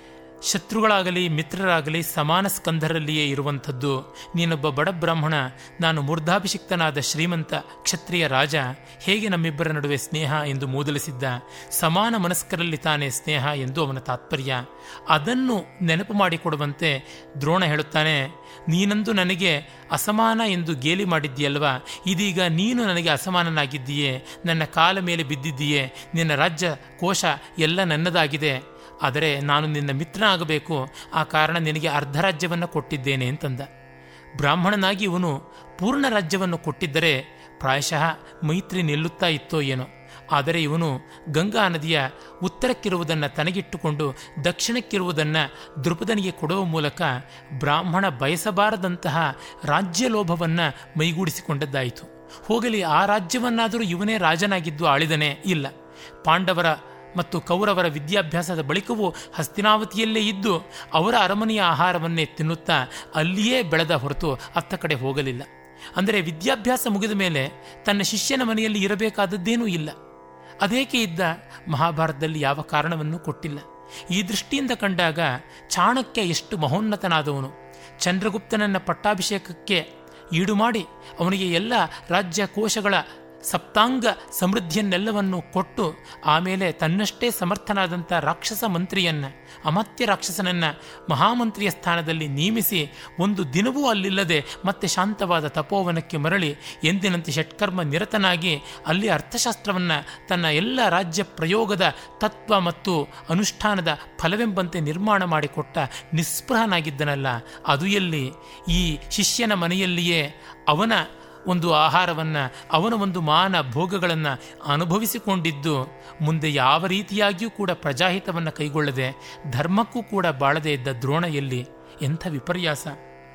ಶತ್ರುಗಳಾಗಲಿ ಮಿತ್ರರಾಗಲಿ ಸಮಾನ ಸ್ಕಂಧರಲ್ಲಿಯೇ ಇರುವಂಥದ್ದು. ನೀನೊಬ್ಬ ಬಡ ಬ್ರಾಹ್ಮಣ, ನಾನು ಮೂರ್ಧಾಭಿಷಿಕ್ತನಾದ ಶ್ರೀಮಂತ ಕ್ಷತ್ರಿಯ ರಾಜ, ಹೇಗೆ ನಮ್ಮಿಬ್ಬರ ನಡುವೆ ಸ್ನೇಹ ಎಂದು ಮೂದಲಿಸಿದ್ದ. ಸಮಾನ ಮನಸ್ಕರಲ್ಲಿ ತಾನೇ ಸ್ನೇಹ ಎಂದು ಅವನ ತಾತ್ಪರ್ಯ. ಅದನ್ನು ನೆನಪು ಮಾಡಿಕೊಡುವಂತೆ ದ್ರೋಣ ಹೇಳುತ್ತಾನೆ, ನೀನಂದು ನನಗೆ ಅಸಮಾನ ಎಂದು ಗೇಲಿ ಮಾಡಿದ್ದೀಯಲ್ವಾ, ಇದೀಗ ನೀನು ನನಗೆ ಅಸಮಾನನಾಗಿದ್ದೀಯೇ, ನನ್ನ ಕಾಲ ಮೇಲೆ ಬಿದ್ದಿದ್ದೀಯೇ, ನಿನ್ನ ರಾಜ್ಯ ಕೋಶ ಎಲ್ಲ ನನ್ನದಾಗಿದೆ, ಆದರೆ ನಾನು ನಿನ್ನ ಮಿತ್ರನಾಗಬೇಕು, ಆ ಕಾರಣ ನಿನಗೆ ಅರ್ಧ ರಾಜ್ಯವನ್ನು ಕೊಟ್ಟಿದ್ದೇನೆ ಅಂತಂದ. ಬ್ರಾಹ್ಮಣನಾಗಿ ಇವನು ಪೂರ್ಣ ರಾಜ್ಯವನ್ನು ಕೊಟ್ಟಿದ್ದರೆ ಪ್ರಾಯಶಃ ಮೈತ್ರಿ ನಿಲ್ಲುತ್ತಾ ಇತ್ತೋ ಏನೋ. ಆದರೆ ಇವನು ಗಂಗಾ ನದಿಯ ಉತ್ತರಕ್ಕಿರುವುದನ್ನು ತನಗಿಟ್ಟುಕೊಂಡು ದಕ್ಷಿಣಕ್ಕಿರುವುದನ್ನು ದ್ರುಪದನಿಗೆ ಕೊಡುವ ಮೂಲಕ ಬ್ರಾಹ್ಮಣ ಬಯಸಬಾರದಂತಹ ರಾಜ್ಯ ಲೋಭವನ್ನು ಮೈಗೂಡಿಸಿಕೊಂಡದ್ದಾಯಿತು. ಹೋಗಲಿ, ಆ ರಾಜ್ಯವನ್ನಾದರೂ ಇವನೇ ರಾಜನಾಗಿದ್ದು ಆಳಿದನೇ? ಇಲ್ಲ. ಪಾಂಡವರ ಮತ್ತು ಕೌರವರ ವಿದ್ಯಾಭ್ಯಾಸದ ಬಳಿಕವೂ ಹಸ್ತಿನಾವತಿಯಲ್ಲೇ ಇದ್ದು ಅವರ ಅರಮನೆಯ ಆಹಾರವನ್ನೇ ತಿನ್ನುತ್ತಾ ಅಲ್ಲಿಯೇ ಬೆಳೆದ ಹೊರತು ಅತ್ತ ಕಡೆ ಹೋಗಲಿಲ್ಲ. ಅಂದರೆ ವಿದ್ಯಾಭ್ಯಾಸ ಮುಗಿದ ಮೇಲೆ ತನ್ನ ಶಿಷ್ಯನ ಮನೆಯಲ್ಲಿ ಇರಬೇಕಾದದ್ದೇನೂ ಇಲ್ಲ. ಅದೇಕೆ ಇದ್ದ? ಮಹಾಭಾರತದಲ್ಲಿ ಯಾವ ಕಾರಣವನ್ನೂ ಕೊಟ್ಟಿಲ್ಲ. ಈ ದೃಷ್ಟಿಯಿಂದ ಕಂಡಾಗ ಚಾಣಕ್ಯ ಎಷ್ಟು ಮಹೋನ್ನತನಾದವನು. ಚಂದ್ರಗುಪ್ತನನ್ನ ಪಟ್ಟಾಭಿಷೇಕಕ್ಕೆ ಈಡು ಮಾಡಿ ಅವನಿಗೆ ಎಲ್ಲ ರಾಜ್ಯ ಕೋಶಗಳ ಸಪ್ತಾಂಗ ಸಮೃದ್ಧಿಯನ್ನೆಲ್ಲವನ್ನು ಕೊಟ್ಟು ಆಮೇಲೆ ತನ್ನಷ್ಟೇ ಸಮರ್ಥನಾದಂಥ ರಾಕ್ಷಸ ಮಂತ್ರಿಯನ್ನು, ಅಮಾತ್ಯ ರಾಕ್ಷಸನನ್ನು ಮಹಾಮಂತ್ರಿಯ ಸ್ಥಾನದಲ್ಲಿ ನೇಮಿಸಿ ಒಂದು ದಿನವೂ ಅಲ್ಲಿಲ್ಲದೆ ಮತ್ತೆ ಶಾಂತವಾದ ತಪೋವನಕ್ಕೆ ಮರಳಿ ಎಂದಿನಂತೆ ಷಟ್ಕರ್ಮ ನಿರತನಾಗಿ ಅಲ್ಲಿ ಅರ್ಥಶಾಸ್ತ್ರವನ್ನು ತನ್ನ ಎಲ್ಲ ರಾಜ್ಯ ಪ್ರಯೋಗದ ತತ್ವ ಮತ್ತು ಅನುಷ್ಠಾನದ ಫಲವೆಂಬಂತೆ ನಿರ್ಮಾಣ ಮಾಡಿಕೊಟ್ಟ ನಿಸ್ಪೃಹನಾಗಿದ್ದನಲ್ಲ, ಅದು ಎಲ್ಲಿ? ಈ ಶಿಷ್ಯನ ಮನೆಯಲ್ಲಿಯೇ ಅವನ ಒಂದು ಆಹಾರವನ್ನು, ಅವನ ಒಂದು ಮಾನ ಭೋಗಗಳನ್ನು ಅನುಭವಿಸಿಕೊಂಡಿದ್ದು ಮುಂದೆ ಯಾವ ರೀತಿಯಾಗಿಯೂ ಕೂಡ ಪ್ರಜಾಹಿತವನ್ನು ಕೈಗೊಳ್ಳದೆ ಧರ್ಮಕ್ಕೂ ಕೂಡ ಬಾಳದೇ ಇದ್ದ ದ್ರೋಣ ಎಲ್ಲಿ? ಎಂಥ ವಿಪರ್ಯಾಸ!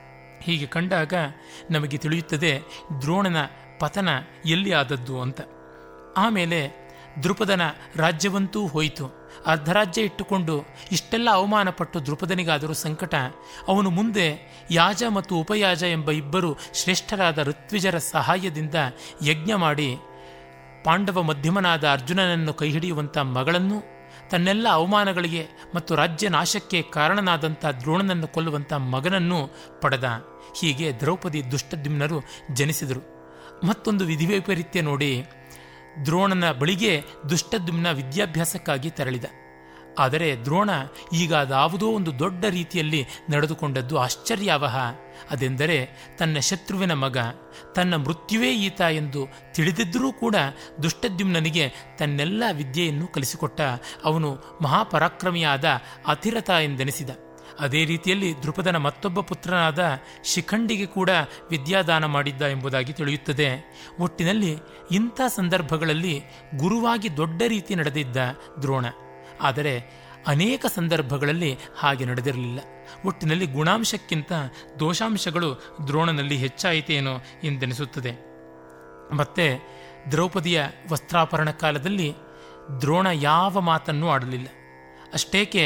ಹೀಗೆ ಕಂಡಾಗ ನಮಗೆ ತಿಳಿಯುತ್ತದೆ ದ್ರೋಣನ ಪತನ ಎಲ್ಲಿ ಆದದ್ದು ಅಂತ. ಆಮೇಲೆ ದ್ರುಪದನ ರಾಜ್ಯವಂತೂ ಹೋಯಿತು. ಅರ್ಧರಾಜ್ಯ ಇಟ್ಟುಕೊಂಡು ಇಷ್ಟೆಲ್ಲ ಅವಮಾನಪಟ್ಟು ದ್ರುಪದನಿಗಾದರೂ ಸಂಕಟ. ಅವನು ಮುಂದೆ ಯಾಜ ಮತ್ತು ಉಪಯಾಜ ಎಂಬ ಇಬ್ಬರು ಶ್ರೇಷ್ಠರಾದ ಋತ್ವಿಜರ ಸಹಾಯದಿಂದ ಯಜ್ಞ ಮಾಡಿ ಪಾಂಡವ ಮಧ್ಯಮನಾದ ಅರ್ಜುನನನ್ನು ಕೈಹಿಡಿಯುವಂಥ ಮಗಳನ್ನು, ತನ್ನೆಲ್ಲ ಅವಮಾನಗಳಿಗೆ ಮತ್ತು ರಾಜ್ಯ ನಾಶಕ್ಕೆ ಕಾರಣನಾದಂಥ ದ್ರೋಣನನ್ನು ಕೊಲ್ಲುವಂಥ ಮಗನನ್ನು ಪಡೆದ. ಹೀಗೆ ದ್ರೌಪದಿ ದುಷ್ಟದ್ಯುಮ್ನರು ಜನಿಸಿದರು. ಮತ್ತೊಂದು ವಿಧಿವೈಪರೀತ್ಯ ನೋಡಿ, ದ್ರೋಣನ ಬಳಿಗೆ ದುಷ್ಟದ್ಯುಮ್ನ ವಿದ್ಯಾಭ್ಯಾಸಕ್ಕಾಗಿ ತೆರಳಿದ. ಆದರೆ ದ್ರೋಣ ಈಗ ಅದಾವುದೋ ಒಂದು ದೊಡ್ಡ ರೀತಿಯಲ್ಲಿ ನಡೆದುಕೊಂಡದ್ದು ಆಶ್ಚರ್ಯಾವಹ. ಅದೆಂದರೆ ತನ್ನ ಶತ್ರುವಿನ ಮಗ, ತನ್ನ ಮೃತ್ಯುವೇ ಈತ ಎಂದು ತಿಳಿದಿದ್ದರೂ ಕೂಡ ದುಷ್ಟದ್ಯುಮ್ನನಿಗೆ ತನ್ನೆಲ್ಲ ವಿದ್ಯೆಯನ್ನು ಕಲಿಸಿಕೊಟ್ಟ. ಅವನು ಮಹಾಪರಾಕ್ರಮಿಯಾದ ಅತಿರಥ ಎಂದೆನಿಸಿದ. ಅದೇ ರೀತಿಯಲ್ಲಿ ದ್ರುಪದನ ಮತ್ತೊಬ್ಬ ಪುತ್ರನಾದ ಶಿಖಂಡಿಗೆ ಕೂಡ ವಿದ್ಯಾದಾನ ಮಾಡಿದ್ದ ಎಂಬುದಾಗಿ ತಿಳಿಯುತ್ತದೆ. ಒಟ್ಟಿನಲ್ಲಿ ಇಂಥ ಸಂದರ್ಭಗಳಲ್ಲಿ ಗುರುವಾಗಿ ದೊಡ್ಡ ರೀತಿ ನಡೆದಿದ್ದ ದ್ರೋಣ. ಆದರೆ ಅನೇಕ ಸಂದರ್ಭಗಳಲ್ಲಿ ಹಾಗೆ ನಡೆದಿರಲಿಲ್ಲ. ಒಟ್ಟಿನಲ್ಲಿ ಗುಣಾಂಶಕ್ಕಿಂತ ದೋಷಾಂಶಗಳು ದ್ರೋಣನಲ್ಲಿ ಹೆಚ್ಚಾಯಿತೇನೋ ಎಂದೆನಿಸುತ್ತದೆ. ಮತ್ತೆ ದ್ರೌಪದಿಯ ವಸ್ತ್ರಾಪರಣ ಕಾಲದಲ್ಲಿ ದ್ರೋಣ ಯಾವ ಮಾತನ್ನೂ ಆಡಲಿಲ್ಲ. ಅಷ್ಟೇಕೆ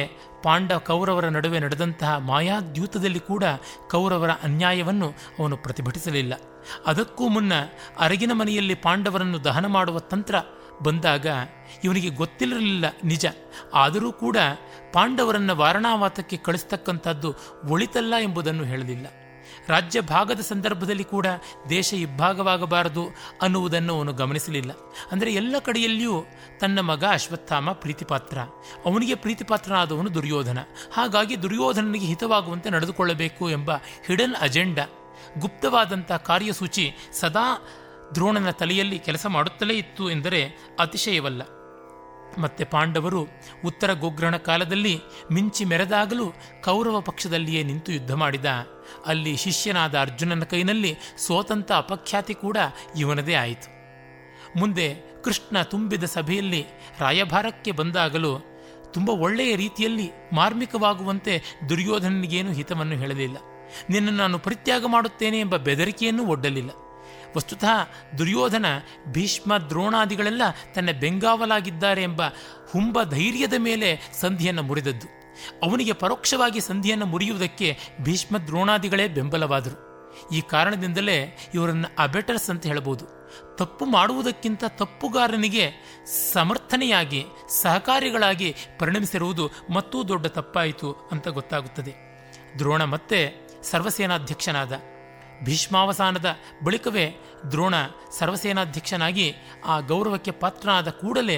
ಕೌರವರ ನಡುವೆ ನಡೆದಂತಹ ಮಾಯಾದ್ಯೂತದಲ್ಲಿ ಕೂಡ ಕೌರವರ ಅನ್ಯಾಯವನ್ನು ಅವನು ಪ್ರತಿಭಟಿಸಲಿಲ್ಲ. ಅದಕ್ಕೂ ಮುನ್ನ ಅರಗಿನ ಮನೆಯಲ್ಲಿ ಪಾಂಡವರನ್ನು ದಹನ ಮಾಡುವ ತಂತ್ರ ಬಂದಾಗ ಇವನಿಗೆ ಗೊತ್ತಿರಲಿಲ್ಲ ನಿಜ. ಆದರೂ ಕೂಡ ಪಾಂಡವರನ್ನು ವಾರಣಾವಾತಕ್ಕೆ ಕಳಿಸ್ತಕ್ಕಂಥದ್ದು ಒಳಿತಲ್ಲ ಎಂಬುದನ್ನು ಹೇಳಲಿಲ್ಲ. ರಾಜ್ಯ ಭಾಗದ ಸಂದರ್ಭದಲ್ಲಿ ಕೂಡ ದೇಶ ಇಬ್ಬಾಗವಾಗಬಾರದು ಅನ್ನುವುದನ್ನು ಅವನು ಗಮನಿಸಲಿಲ್ಲ. ಅಂದರೆ ಎಲ್ಲ ಕಡೆಯಲ್ಲಿಯೂ ತನ್ನ ಮಗ ಅಶ್ವತ್ಥಾಮ ಪ್ರೀತಿಪಾತ್ರ, ಅವನಿಗೆ ಪ್ರೀತಿಪಾತ್ರನಾದವನು ದುರ್ಯೋಧನ. ಹಾಗಾಗಿ ದುರ್ಯೋಧನನಿಗೆ ಹಿತವಾಗುವಂತೆ ನಡೆದುಕೊಳ್ಳಬೇಕು ಎಂಬ ಹಿಡನ್ ಅಜೆಂಡಾ, ಗುಪ್ತವಾದಂಥ ಕಾರ್ಯಸೂಚಿ ಸದಾ ದ್ರೋಣನ ತಲೆಯಲ್ಲಿ ಕೆಲಸ ಮಾಡುತ್ತಲೇ ಇತ್ತು ಎಂದರೆ ಅತಿಶಯವಲ್ಲ. ಮತ್ತೆ ಪಾಂಡವರು ಉತ್ತರ ಗೋಗ್ರಹಣ ಕಾಲದಲ್ಲಿ ಮಿಂಚಿ ಮೆರೆದಾಗಲೂ ಕೌರವ ಪಕ್ಷದಲ್ಲಿಯೇ ನಿಂತು ಯುದ್ಧ ಮಾಡಿದ. ಅಲ್ಲಿ ಶಿಷ್ಯನಾದ ಅರ್ಜುನನ ಕೈನಲ್ಲಿ ಸೋತಂತ ಅಪಖ್ಯಾತಿ ಕೂಡ ಇವನದೇ ಆಯಿತು. ಮುಂದೆ ಕೃಷ್ಣ ತುಂಬಿದ ಸಭೆಯಲ್ಲಿ ರಾಯಭಾರಕ್ಕೆ ಬಂದಾಗಲೂ ತುಂಬ ಒಳ್ಳೆಯ ರೀತಿಯಲ್ಲಿ ಮಾರ್ಮಿಕವಾಗುವಂತೆ ದುರ್ಯೋಧನನಿಗೇನು ಹಿತವನ್ನು ಹೇಳಲಿಲ್ಲ. ನಿನ್ನನ್ನು ನಾನು ಪರಿತ್ಯಾಗ ಮಾಡುತ್ತೇನೆ ಎಂಬ ಬೆದರಿಕೆಯನ್ನು ಒಡ್ಡಲಿಲ್ಲ. ವಸ್ತುತಃ ದುರ್ಯೋಧನ ಭೀಷ್ಮ ದ್ರೋಣಾದಿಗಳೆಲ್ಲ ತನ್ನ ಬೆಂಗಾವಲಾಗಿದ್ದಾರೆ ಎಂಬ ಹುಂಬ ಧೈರ್ಯದ ಮೇಲೆ ಸಂಧಿಯನ್ನು ಮುರಿದದ್ದು. ಅವನಿಗೆ ಪರೋಕ್ಷವಾಗಿ ಸಂಧಿಯನ್ನು ಮುರಿಯುವುದಕ್ಕೆ ಭೀಷ್ಮ ದ್ರೋಣಾದಿಗಳೇ ಬೆಂಬಲವಾದರು. ಈ ಕಾರಣದಿಂದಲೇ ಇವರನ್ನು ಅಬೆಟರ್ಸ್ ಅಂತ ಹೇಳಬಹುದು. ತಪ್ಪು ಮಾಡುವುದಕ್ಕಿಂತ ತಪ್ಪುಗಾರನಿಗೆ ಸಮರ್ಥನೆಯಾಗಿ ಸಹಕಾರಿಗಳಾಗಿ ಪರಿಣಮಿಸಿರುವುದು ಮತ್ತೂ ದೊಡ್ಡ ತಪ್ಪಾಯಿತು ಅಂತ ಗೊತ್ತಾಗುತ್ತದೆ. ದ್ರೋಣ ಮತ್ತೆ ಸರ್ವಸೇನಾಧ್ಯಕ್ಷನಾದ. ಭೀಷ್ಮಾವಸಾನದ ಬಳಿಕವೇ ದ್ರೋಣ ಸರ್ವಸೇನಾಧ್ಯಕ್ಷನಾಗಿ ಆ ಗೌರವಕ್ಕೆ ಪಾತ್ರನಾದ ಕೂಡಲೇ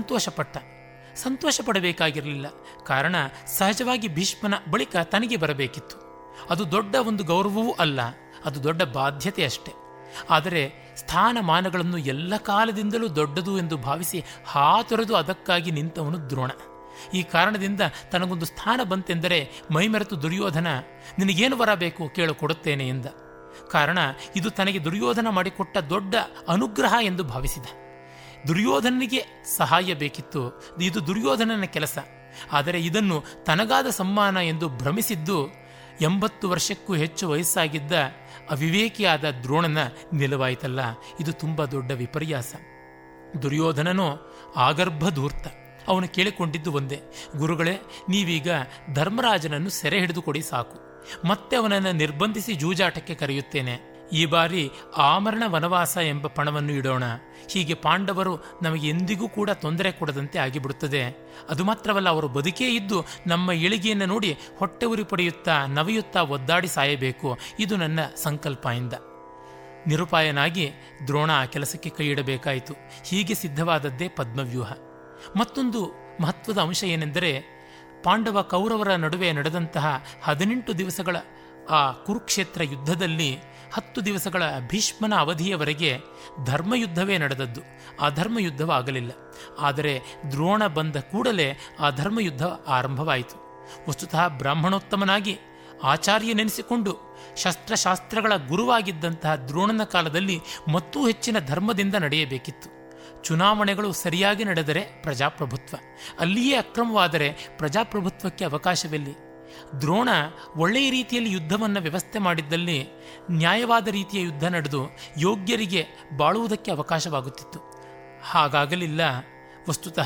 ಸಂತೋಷ ಪಡಬೇಕಾಗಿರಲಿಲ್ಲ. ಕಾರಣ ಸಹಜವಾಗಿ ಭೀಷ್ಮನ ಬಳಿಕ ತನಗೆ ಬರಬೇಕಿತ್ತು. ಅದು ದೊಡ್ಡ ಒಂದು ಗೌರವವೂ ಅಲ್ಲ, ಅದು ದೊಡ್ಡ ಬಾಧ್ಯತೆ ಅಷ್ಟೆ. ಆದರೆ ಸ್ಥಾನಮಾನಗಳನ್ನು ಎಲ್ಲ ಕಾಲದಿಂದಲೂ ದೊಡ್ಡದು ಎಂದು ಭಾವಿಸಿ ಹಾತೊರೆದು ಅದಕ್ಕಾಗಿ ನಿಂತವನು ದ್ರೋಣ. ಈ ಕಾರಣದಿಂದ ತನಗೊಂದು ಸ್ಥಾನ ಬಂತೆಂದರೆ ಮೈಮೆರೆತು ದುರ್ಯೋಧನ, ನಿನಗೇನು ಬರಬೇಕು ಕೇಳು, ಕೊಡುತ್ತೇನೆ ಎಂದ. ಕಾರಣ ಇದು ತನಗೆ ದುರ್ಯೋಧನ ಮಾಡಿಕೊಟ್ಟ ದೊಡ್ಡ ಅನುಗ್ರಹ ಎಂದು ಭಾವಿಸಿದ. ದುರ್ಯೋಧನನಿಗೆ ಸಹಾಯ ಬೇಕಿತ್ತು, ಇದು ದುರ್ಯೋಧನನ ಕೆಲಸ. ಆದರೆ ಇದನ್ನು ತನಗಾದ ಸಮ್ಮಾನ ಎಂದು ಭ್ರಮಿಸಿದ್ದು 80 ವರ್ಷಕ್ಕೂ ಹೆಚ್ಚು ವಯಸ್ಸಾಗಿದ್ದ ಅವಿವೇಕಿಯಾದ ದ್ರೋಣನ ನಿಲುವಾಯಿತಲ್ಲ. ಇದು ತುಂಬ ದೊಡ್ಡ ವಿಪರ್ಯಾಸ. ದುರ್ಯೋಧನನು ಆಗರ್ಭ ಧೂರ್ತ. ಅವನು ಕೇಳಿಕೊಂಡಿದ್ದು ಒಂದೇ, ಗುರುಗಳೇ, ನೀವೀಗ ಧರ್ಮರಾಜನನ್ನು ಸೆರೆ ಹಿಡಿದುಕೊಡಿ ಸಾಕು, ಮತ್ತೆ ಅವನನ್ನು ನಿರ್ಬಂಧಿಸಿ ಜೂಜಾಟಕ್ಕೆ ಕರೆಯುತ್ತೇನೆ. ಈ ಬಾರಿ ಆಮರಣ ವನವಾಸ ಎಂಬ ಪಣವನ್ನು ಇಡೋಣ. ಹೀಗೆ ಪಾಂಡವರು ನಮಗೆ ಎಂದಿಗೂ ಕೂಡ ತೊಂದರೆ ಕೊಡದಂತೆ ಆಗಿಬಿಡುತ್ತದೆ. ಅದು ಮಾತ್ರವಲ್ಲ, ಅವರು ಬದುಕೇ ಇದ್ದು ನಮ್ಮ ಏಳಿಗೆಯನ್ನು ನೋಡಿ ಹೊಟ್ಟೆ ಉರಿ ಪಡೆಯುತ್ತಾ ನವೆಯುತ್ತಾ ಒದ್ದಾಡಿ ಸಾಯಬೇಕು. ಇದು ನನ್ನ ಸಂಕಲ್ಪ ಎಂದ. ನಿರುಪಾಯನಾಗಿ ದ್ರೋಣ ಆ ಕೆಲಸಕ್ಕೆ ಕೈ ಇಡಬೇಕಾಯಿತು. ಹೀಗೆ ಸಿದ್ಧವಾದದ್ದೇ ಪದ್ಮವ್ಯೂಹ. ಮತ್ತೊಂದು ಮಹತ್ವದ ಅಂಶ ಏನೆಂದರೆ, ಪಾಂಡವ ಕೌರವರ ನಡುವೆ ನಡೆದಂತಹ 18 ದಿವಸಗಳ ಆ ಕುರುಕ್ಷೇತ್ರ ಯುದ್ಧದಲ್ಲಿ 10 ದಿವಸಗಳ ಭೀಷ್ಮನ ಅವಧಿಯವರೆಗೆ ಧರ್ಮಯುದ್ಧವೇ ನಡೆದದ್ದು. ಆ ಧರ್ಮಯುದ್ಧವಾಗಲಿಲ್ಲ. ಆದರೆ ದ್ರೋಣ ಬಂದ ಕೂಡಲೇ ಆ ಧರ್ಮಯುದ್ಧ ಆರಂಭವಾಯಿತು. ವಸ್ತುತಃ ಬ್ರಾಹ್ಮಣೋತ್ತಮನಾಗಿ ಆಚಾರ್ಯನೆನಿಸಿಕೊಂಡು ಶಸ್ತ್ರಶಾಸ್ತ್ರಗಳ ಗುರುವಾಗಿದ್ದಂತಹ ದ್ರೋಣನ ಕಾಲದಲ್ಲಿ ಮತ್ತೂ ಹೆಚ್ಚಿನ ಧರ್ಮದಿಂದ ನಡೆಯಬೇಕಿತ್ತು. ಚುನಾವಣೆಗಳು ಸರಿಯಾಗಿ ನಡೆದರೆ ಪ್ರಜಾಪ್ರಭುತ್ವ, ಅಲ್ಲಿಯೇ ಅಕ್ರಮವಾದರೆ ಪ್ರಜಾಪ್ರಭುತ್ವಕ್ಕೆ ಅವಕಾಶವಿಲ್ಲ. ದ್ರೋಣ ಒಳ್ಳೆಯ ರೀತಿಯಲ್ಲಿ ಯುದ್ಧವನ್ನು ವ್ಯವಸ್ಥೆ ಮಾಡಿದ್ದಲ್ಲಿ ನ್ಯಾಯವಾದ ರೀತಿಯ ಯುದ್ಧ ನಡೆದು ಯೋಗ್ಯರಿಗೆ ಬಾಳುವುದಕ್ಕೆ ಅವಕಾಶವಾಗುತ್ತಿತ್ತು. ಹಾಗಾಗಲಿಲ್ಲ. ವಸ್ತುತಃ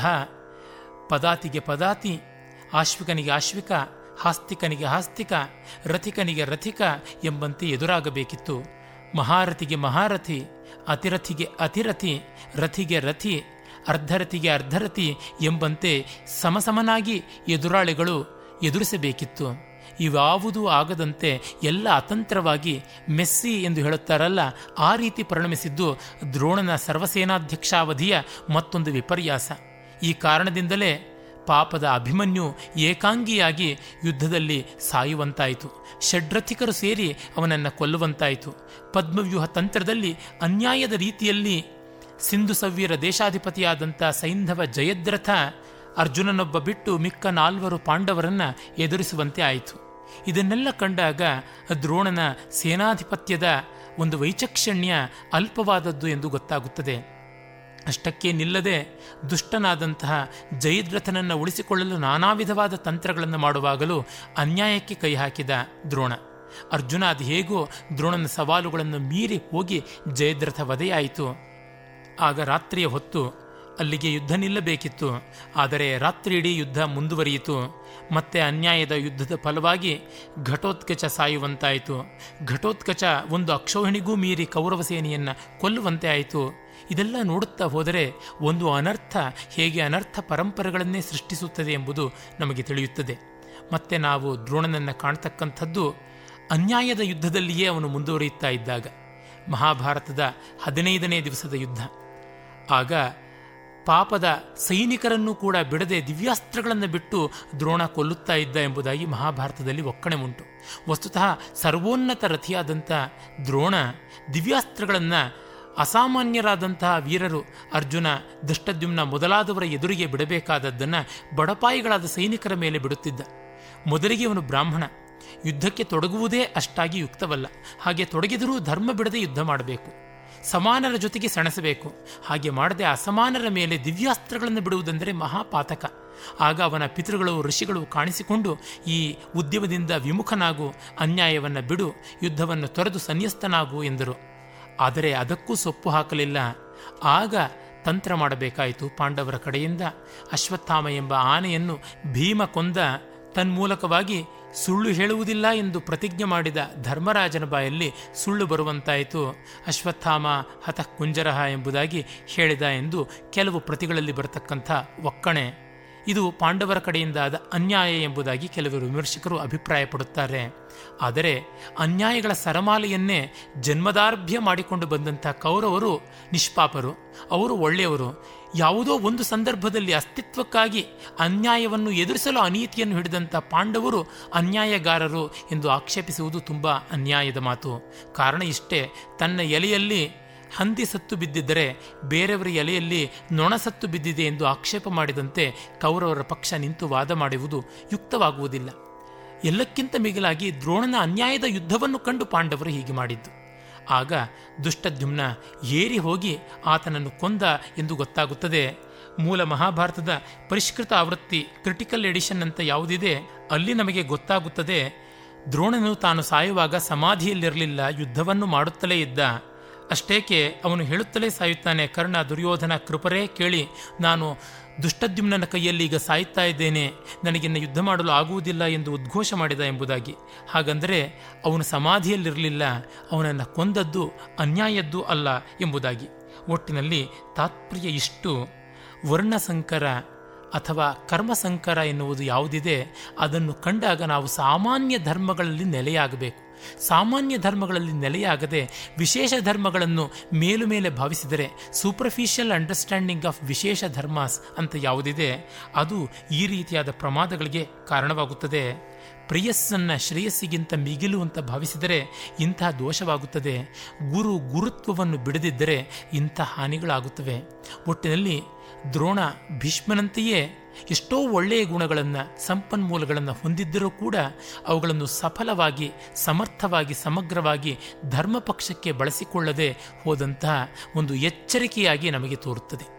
ಪದಾತಿಗೆ ಪದಾತಿ, ಆಶ್ವಿಕನಿಗೆ ಆಶ್ವಿಕ, ಹಾಸ್ತಿಕನಿಗೆ ಹಾಸ್ತಿಕ, ರಥಿಕನಿಗೆ ರಥಿಕ ಎಂಬಂತೆ ಎದುರಾಗಬೇಕಿತ್ತು. ಮಹಾರಥಿಗೆ ಮಹಾರಥಿ, ಅತಿರಥಿಗೆ ಅತಿರಥಿ, ರಥಿಗೆ ರಥಿ, ಅರ್ಧರಥಿಗೆ ಅರ್ಧರಥಿ ಎಂಬಂತೆ ಸಮಸಮನಾಗಿ ಎದುರಾಳಿಗಳು ಎದುರಿಸಬೇಕಿತ್ತು. ಇವ್ಯಾವುದೂ ಆಗದಂತೆ ಎಲ್ಲ ಅತಂತ್ರವಾಗಿ ಮೆಸ್ಸಿ ಎಂದು ಹೇಳುತ್ತಾರಲ್ಲ, ಆ ರೀತಿ ಪರಿಣಮಿಸಿದ್ದು ದ್ರೋಣನ ಸರ್ವಸೇನಾಧ್ಯಕ್ಷಾವಧಿಯ ಮತ್ತೊಂದು ವಿಪರ್ಯಾಸ. ಈ ಕಾರಣದಿಂದಲೇ ಪಾಪದ ಅಭಿಮನ್ಯು ಏಕಾಂಗಿಯಾಗಿ ಯುದ್ಧದಲ್ಲಿ ಸಾಯುವಂತಾಯಿತು. ಷಡ್ರಥಿಕರು ಸೇರಿ ಅವನನ್ನು ಕೊಲ್ಲುವಂತಾಯಿತು. ಪದ್ಮವ್ಯೂಹ ತಂತ್ರದಲ್ಲಿ ಅನ್ಯಾಯದ ರೀತಿಯಲ್ಲಿ ಸಿಂಧು ಸವ್ಯರ ದೇಶಾಧಿಪತಿಯಾದಂಥ ಸೈಂಧವ ಜಯದ್ರಥ ಅರ್ಜುನನೊಬ್ಬ ಬಿಟ್ಟು ಮಿಕ್ಕ 4 ಪಾಂಡವರನ್ನು ಎದುರಿಸುವಂತೆ ಆಯಿತು. ಇದನ್ನೆಲ್ಲ ಕಂಡಾಗ ದ್ರೋಣನ ಸೇನಾಧಿಪತ್ಯದ ಒಂದು ವೈಚಕ್ಷಣ್ಯ ಅಲ್ಪವಾದದ್ದು ಎಂದು ಗೊತ್ತಾಗುತ್ತದೆ. ಅಷ್ಟಕ್ಕೆ ನಿಲ್ಲದೆ ದುಷ್ಟನಾದಂತಹ ಜಯದ್ರಥನನ್ನು ಉಳಿಸಿಕೊಳ್ಳಲು ನಾನಾ ವಿಧವಾದ ತಂತ್ರಗಳನ್ನು ಮಾಡುವಾಗಲೂ ಅನ್ಯಾಯಕ್ಕೆ ಕೈ ಹಾಕಿದ ದ್ರೋಣ. ಅರ್ಜುನ ಅದು ಹೇಗೋ ದ್ರೋಣನ ಸವಾಲುಗಳನ್ನು ಮೀರಿ ಹೋಗಿ ಜಯದ್ರಥ ವಧೆಯಾಯಿತು. ಆಗ ರಾತ್ರಿಯ ಹೊತ್ತು ಅಲ್ಲಿಗೆ ಯುದ್ಧ ನಿಲ್ಲಬೇಕಿತ್ತು. ಆದರೆ ರಾತ್ರಿ ಇಡೀ ಯುದ್ಧ ಮುಂದುವರಿಯಿತು. ಮತ್ತೆ ಅನ್ಯಾಯದ ಯುದ್ಧದ ಫಲವಾಗಿ ಘಟೋತ್ಕಚ ಸಾಯುವಂತಾಯಿತು. ಘಟೋತ್ಕಚ ಒಂದು ಅಕ್ಷೋಹಿಣಿಗೂ ಮೀರಿ ಕೌರವ ಸೇನೆಯನ್ನು ಕೊಲ್ಲುವಂತೆ ಆಯಿತು. ಇದೆಲ್ಲ ನೋಡುತ್ತಾ ಹೋದರೆ ಒಂದು ಅನರ್ಥ ಹೇಗೆ ಅನರ್ಥ ಪರಂಪರೆಗಳನ್ನೇ ಸೃಷ್ಟಿಸುತ್ತದೆ ಎಂಬುದು ನಮಗೆ ತಿಳಿಯುತ್ತದೆ. ಮತ್ತೆ ನಾವು ದ್ರೋಣನನ್ನು ಕಾಣ್ತಕ್ಕಂಥದ್ದು ಅನ್ಯಾಯದ ಯುದ್ಧದಲ್ಲಿಯೇ ಅವನು ಮುಂದುವರಿಯುತ್ತಾ ಇದ್ದಾಗ. ಮಹಾಭಾರತದ 15ನೇ ದಿವಸದ ಯುದ್ಧ. ಆಗ ಪಾಪದ ಸೈನಿಕರನ್ನು ಕೂಡ ಬಿಡದೆ ದಿವ್ಯಾಸ್ತ್ರಗಳನ್ನು ಬಿಟ್ಟು ದ್ರೋಣ ಕೊಲ್ಲುತ್ತಾ ಇದ್ದ ಎಂಬುದಾಗಿ ಮಹಾಭಾರತದಲ್ಲಿ ಒಕ್ಕಣೆ ಉಂಟು. ವಸ್ತುತಃ ಸರ್ವೋನ್ನತ ರಥಿಯಾದಂಥ ದ್ರೋಣ ದಿವ್ಯಾಸ್ತ್ರಗಳನ್ನು ಅಸಾಮಾನ್ಯರಾದಂತಹ ವೀರರು ಅರ್ಜುನ, ದೃಷ್ಟದ್ಯುಮ್ನ ಮೊದಲಾದವರ ಎದುರಿಗೆ ಬಿಡಬೇಕಾದದ್ದನ್ನು ಬಡಪಾಯಿಗಳಾದ ಸೈನಿಕರ ಮೇಲೆ ಬಿಡುತ್ತಿದ್ದ. ಮೊದಲಿಗೆ ಅವನು ಬ್ರಾಹ್ಮಣ, ಯುದ್ಧಕ್ಕೆ ತೊಡಗುವುದೇ ಅಷ್ಟಾಗಿ ಯುಕ್ತವಲ್ಲ. ಹಾಗೆ ತೊಡಗಿದರೂ ಧರ್ಮ ಬಿಡದೆ ಯುದ್ಧ ಮಾಡಬೇಕು, ಸಮಾನರ ಜೊತೆಗೆ ಸೆಣಸಬೇಕು. ಹಾಗೆ ಮಾಡದೆ ಅಸಮಾನರ ಮೇಲೆ ದಿವ್ಯಾಸ್ತ್ರಗಳನ್ನು ಬಿಡುವುದೆಂದರೆ ಮಹಾಪಾತಕ. ಆಗ ಅವನ ಪಿತೃಗಳು ಋಷಿಗಳು ಕಾಣಿಸಿಕೊಂಡು ಈ ಉದ್ಯಮದಿಂದ ವಿಮುಖನಾಗು, ಅನ್ಯಾಯವನ್ನು ಬಿಡು, ಯುದ್ಧವನ್ನು ತೊರೆದು ಸನ್ಯಸ್ತನಾಗು ಎಂದರು. ಆದರೆ ಅದಕ್ಕೂ ಸೊಪ್ಪು ಹಾಕಲಿಲ್ಲ. ಆಗ ತಂತ್ರ ಮಾಡಬೇಕಾಯಿತು ಪಾಂಡವರ ಕಡೆಯಿಂದ. ಅಶ್ವತ್ಥಾಮ ಎಂಬ ಆನೆಯನ್ನು ಭೀಮ ಕೊಂದ ತನ್ಮೂಲಕವಾಗಿ ಸುಳ್ಳು ಹೇಳುವುದಿಲ್ಲ ಎಂದು ಪ್ರತಿಜ್ಞೆ ಮಾಡಿದ ಧರ್ಮರಾಜನ ಬಾಯಲ್ಲಿ ಸುಳ್ಳು ಬರುವಂತಾಯಿತು. ಅಶ್ವತ್ಥಾಮ ಹತಃ ಕುಂಜರಃ ಎಂಬುದಾಗಿ ಹೇಳಿದ ಎಂದು ಕೆಲವು ಪ್ರತಿಗಳಲ್ಲಿ ಬರತಕ್ಕಂಥ ಒಕ್ಕಣೆ. ಇದು ಪಾಂಡವರ ಕಡೆಯಿಂದಾದ ಅನ್ಯಾಯ ಎಂಬುದಾಗಿ ಕೆಲವರು ವಿಮರ್ಶಕರು ಅಭಿಪ್ರಾಯಪಡುತ್ತಾರೆ. ಆದರೆ ಅನ್ಯಾಯಗಳ ಸರಮಾಲೆಯನ್ನೇ ಜನ್ಮದಾರ್ಢ್ಯ ಮಾಡಿಕೊಂಡು ಬಂದಂಥ ಕೌರವರು ನಿಷ್ಪಾಪರು, ಅವರು ಒಳ್ಳೆಯವರು. ಯಾವುದೋ ಒಂದು ಸಂದರ್ಭದಲ್ಲಿ ಅಸ್ತಿತ್ವಕ್ಕಾಗಿ ಅನ್ಯಾಯವನ್ನು ಎದುರಿಸಲು ಅನೀತಿಯನ್ನು ಹಿಡಿದಂಥ ಪಾಂಡವರು ಅನ್ಯಾಯಗಾರರು ಎಂದು ಆಕ್ಷೇಪಿಸುವುದು ತುಂಬ ಅನ್ಯಾಯದ ಮಾತು. ಕಾರಣ ಇಷ್ಟೇ, ತನ್ನ ಎಲೆಯಲ್ಲಿ ಹಂದಿ ಸತ್ತು ಬಿದ್ದಿದ್ದರೆ ಬೇರೆಯವರ ಎಲೆಯಲ್ಲಿ ನೊಣ ಸತ್ತು ಬಿದ್ದಿದೆ ಎಂದು ಆಕ್ಷೇಪ ಮಾಡಿದಂತೆ ಕೌರವರ ಪಕ್ಷ ನಿಂತು ವಾದ ಮಾಡುವುದು ಯುಕ್ತವಾಗುವುದಿಲ್ಲ. ಎಲ್ಲಕ್ಕಿಂತ ಮಿಗಿಲಾಗಿ ದ್ರೋಣನ ಅನ್ಯಾಯದ ಯುದ್ಧವನ್ನು ಕಂಡು ಪಾಂಡವರು ಹೀಗೆ ಮಾಡಿದ್ದು. ಆಗ ದುಷ್ಟದ್ಯುಮ್ನ ಏರಿ ಹೋಗಿ ಆತನನ್ನು ಕೊಂದ ಎಂದು ಗೊತ್ತಾಗುತ್ತದೆ. ಮೂಲ ಮಹಾಭಾರತದ ಪರಿಷ್ಕೃತ ಆವೃತ್ತಿ ಕ್ರಿಟಿಕಲ್ ಎಡಿಷನ್ ಅಂತ ಯಾವುದಿದೆ ಅಲ್ಲಿ ನಮಗೆ ಗೊತ್ತಾಗುತ್ತದೆ, ದ್ರೋಣನು ತಾನು ಸಾಯುವಾಗ ಸಮಾಧಿಯಲ್ಲಿರಲಿಲ್ಲ, ಯುದ್ಧವನ್ನು ಮಾಡುತ್ತಲೇ ಇದ್ದ. ಅಷ್ಟೇಕೆ ಅವನು ಹೇಳುತ್ತಲೇ ಸಾಯುತ್ತಾನೆ, ಕರ್ಣ ದುರ್ಯೋಧನ ಕೃಪರೇ ಕೇಳಿ, ನಾನು ದುಷ್ಟದ್ಯುಮ್ನನ ಕೈಯಲ್ಲಿ ಈಗ ಸಾಯುತ್ತಾ ಇದ್ದೇನೆ, ನನಗಿನ್ನ ಯುದ್ಧ ಮಾಡಲು ಆಗುವುದಿಲ್ಲ ಎಂದು ಉದ್ಘೋಷ ಮಾಡಿದ ಎಂಬುದಾಗಿ. ಹಾಗಂದರೆ ಅವನು ಸಮಾಧಿಯಲ್ಲಿರಲಿಲ್ಲ, ಅವನನ್ನು ಕೊಂದದ್ದು ಅನ್ಯಾಯದ್ದು ಅಲ್ಲ ಎಂಬುದಾಗಿ. ಒಟ್ಟಿನಲ್ಲಿ ತಾತ್ಪರ್ಯ ಇಷ್ಟು, ವರ್ಣಸಂಕರ ಅಥವಾ ಕರ್ಮಸಂಕರ ಎನ್ನುವುದು ಯಾವುದಿದೆ ಅದನ್ನು ಕಂಡಾಗ ನಾವು ಸಾಮಾನ್ಯ ಧರ್ಮಗಳಲ್ಲಿ ನೆಲೆಯಾಗಬೇಕು. ಸಾಮಾನ್ಯ ಧರ್ಮಗಳಲ್ಲಿ ನೆಲೆಯಾಗದೆ ವಿಶೇಷ ಧರ್ಮಗಳನ್ನು ಮೇಲು ಮೇಲೆ ಭಾವಿಸಿದರೆ, ಸೂಪರ್ಫಿಷಿಯಲ್ ಅಂಡರ್ಸ್ಟ್ಯಾಂಡಿಂಗ್ ಆಫ್ ವಿಶೇಷ ಧರ್ಮಾಸ್ ಅಂತ ಯಾವುದಿದೆ ಅದು ಈ ರೀತಿಯಾದ ಪ್ರಮಾದಗಳಿಗೆ ಕಾರಣವಾಗುತ್ತದೆ. ಪ್ರೇಯಸ್ಸನ್ನ ಶ್ರೇಯಸ್ಸಿಗಿಂತ ಮಿಗಿಲು ಅಂತ ಭಾವಿಸಿದರೆ ಇಂಥ ದೋಷವಾಗುತ್ತದೆ. ಗುರುತ್ವವನ್ನು ಬಿಡದಿದ್ದರೆ ಇಂಥ ಹಾನಿಗಳಾಗುತ್ತವೆ. ಒಟ್ಟಿನಲ್ಲಿ ದ್ರೋಣ ಭೀಷ್ಮನಂತೆಯೇ ಎಷ್ಟೋ ಒಳ್ಳೆಯ ಗುಣಗಳನ್ನು, ಸಂಪನ್ಮೂಲಗಳನ್ನು ಹೊಂದಿದ್ದರೂ ಕೂಡ ಅವುಗಳನ್ನು ಸಫಲವಾಗಿ, ಸಮರ್ಥವಾಗಿ, ಸಮಗ್ರವಾಗಿ ಧರ್ಮ ಪಕ್ಷಕ್ಕೆ ಬಳಸಿಕೊಳ್ಳದೆ ಹೋದಂತಹ ಒಂದು ಎಚ್ಚರಿಕೆಯಾಗಿ ನಮಗೆ ತೋರುತ್ತದೆ.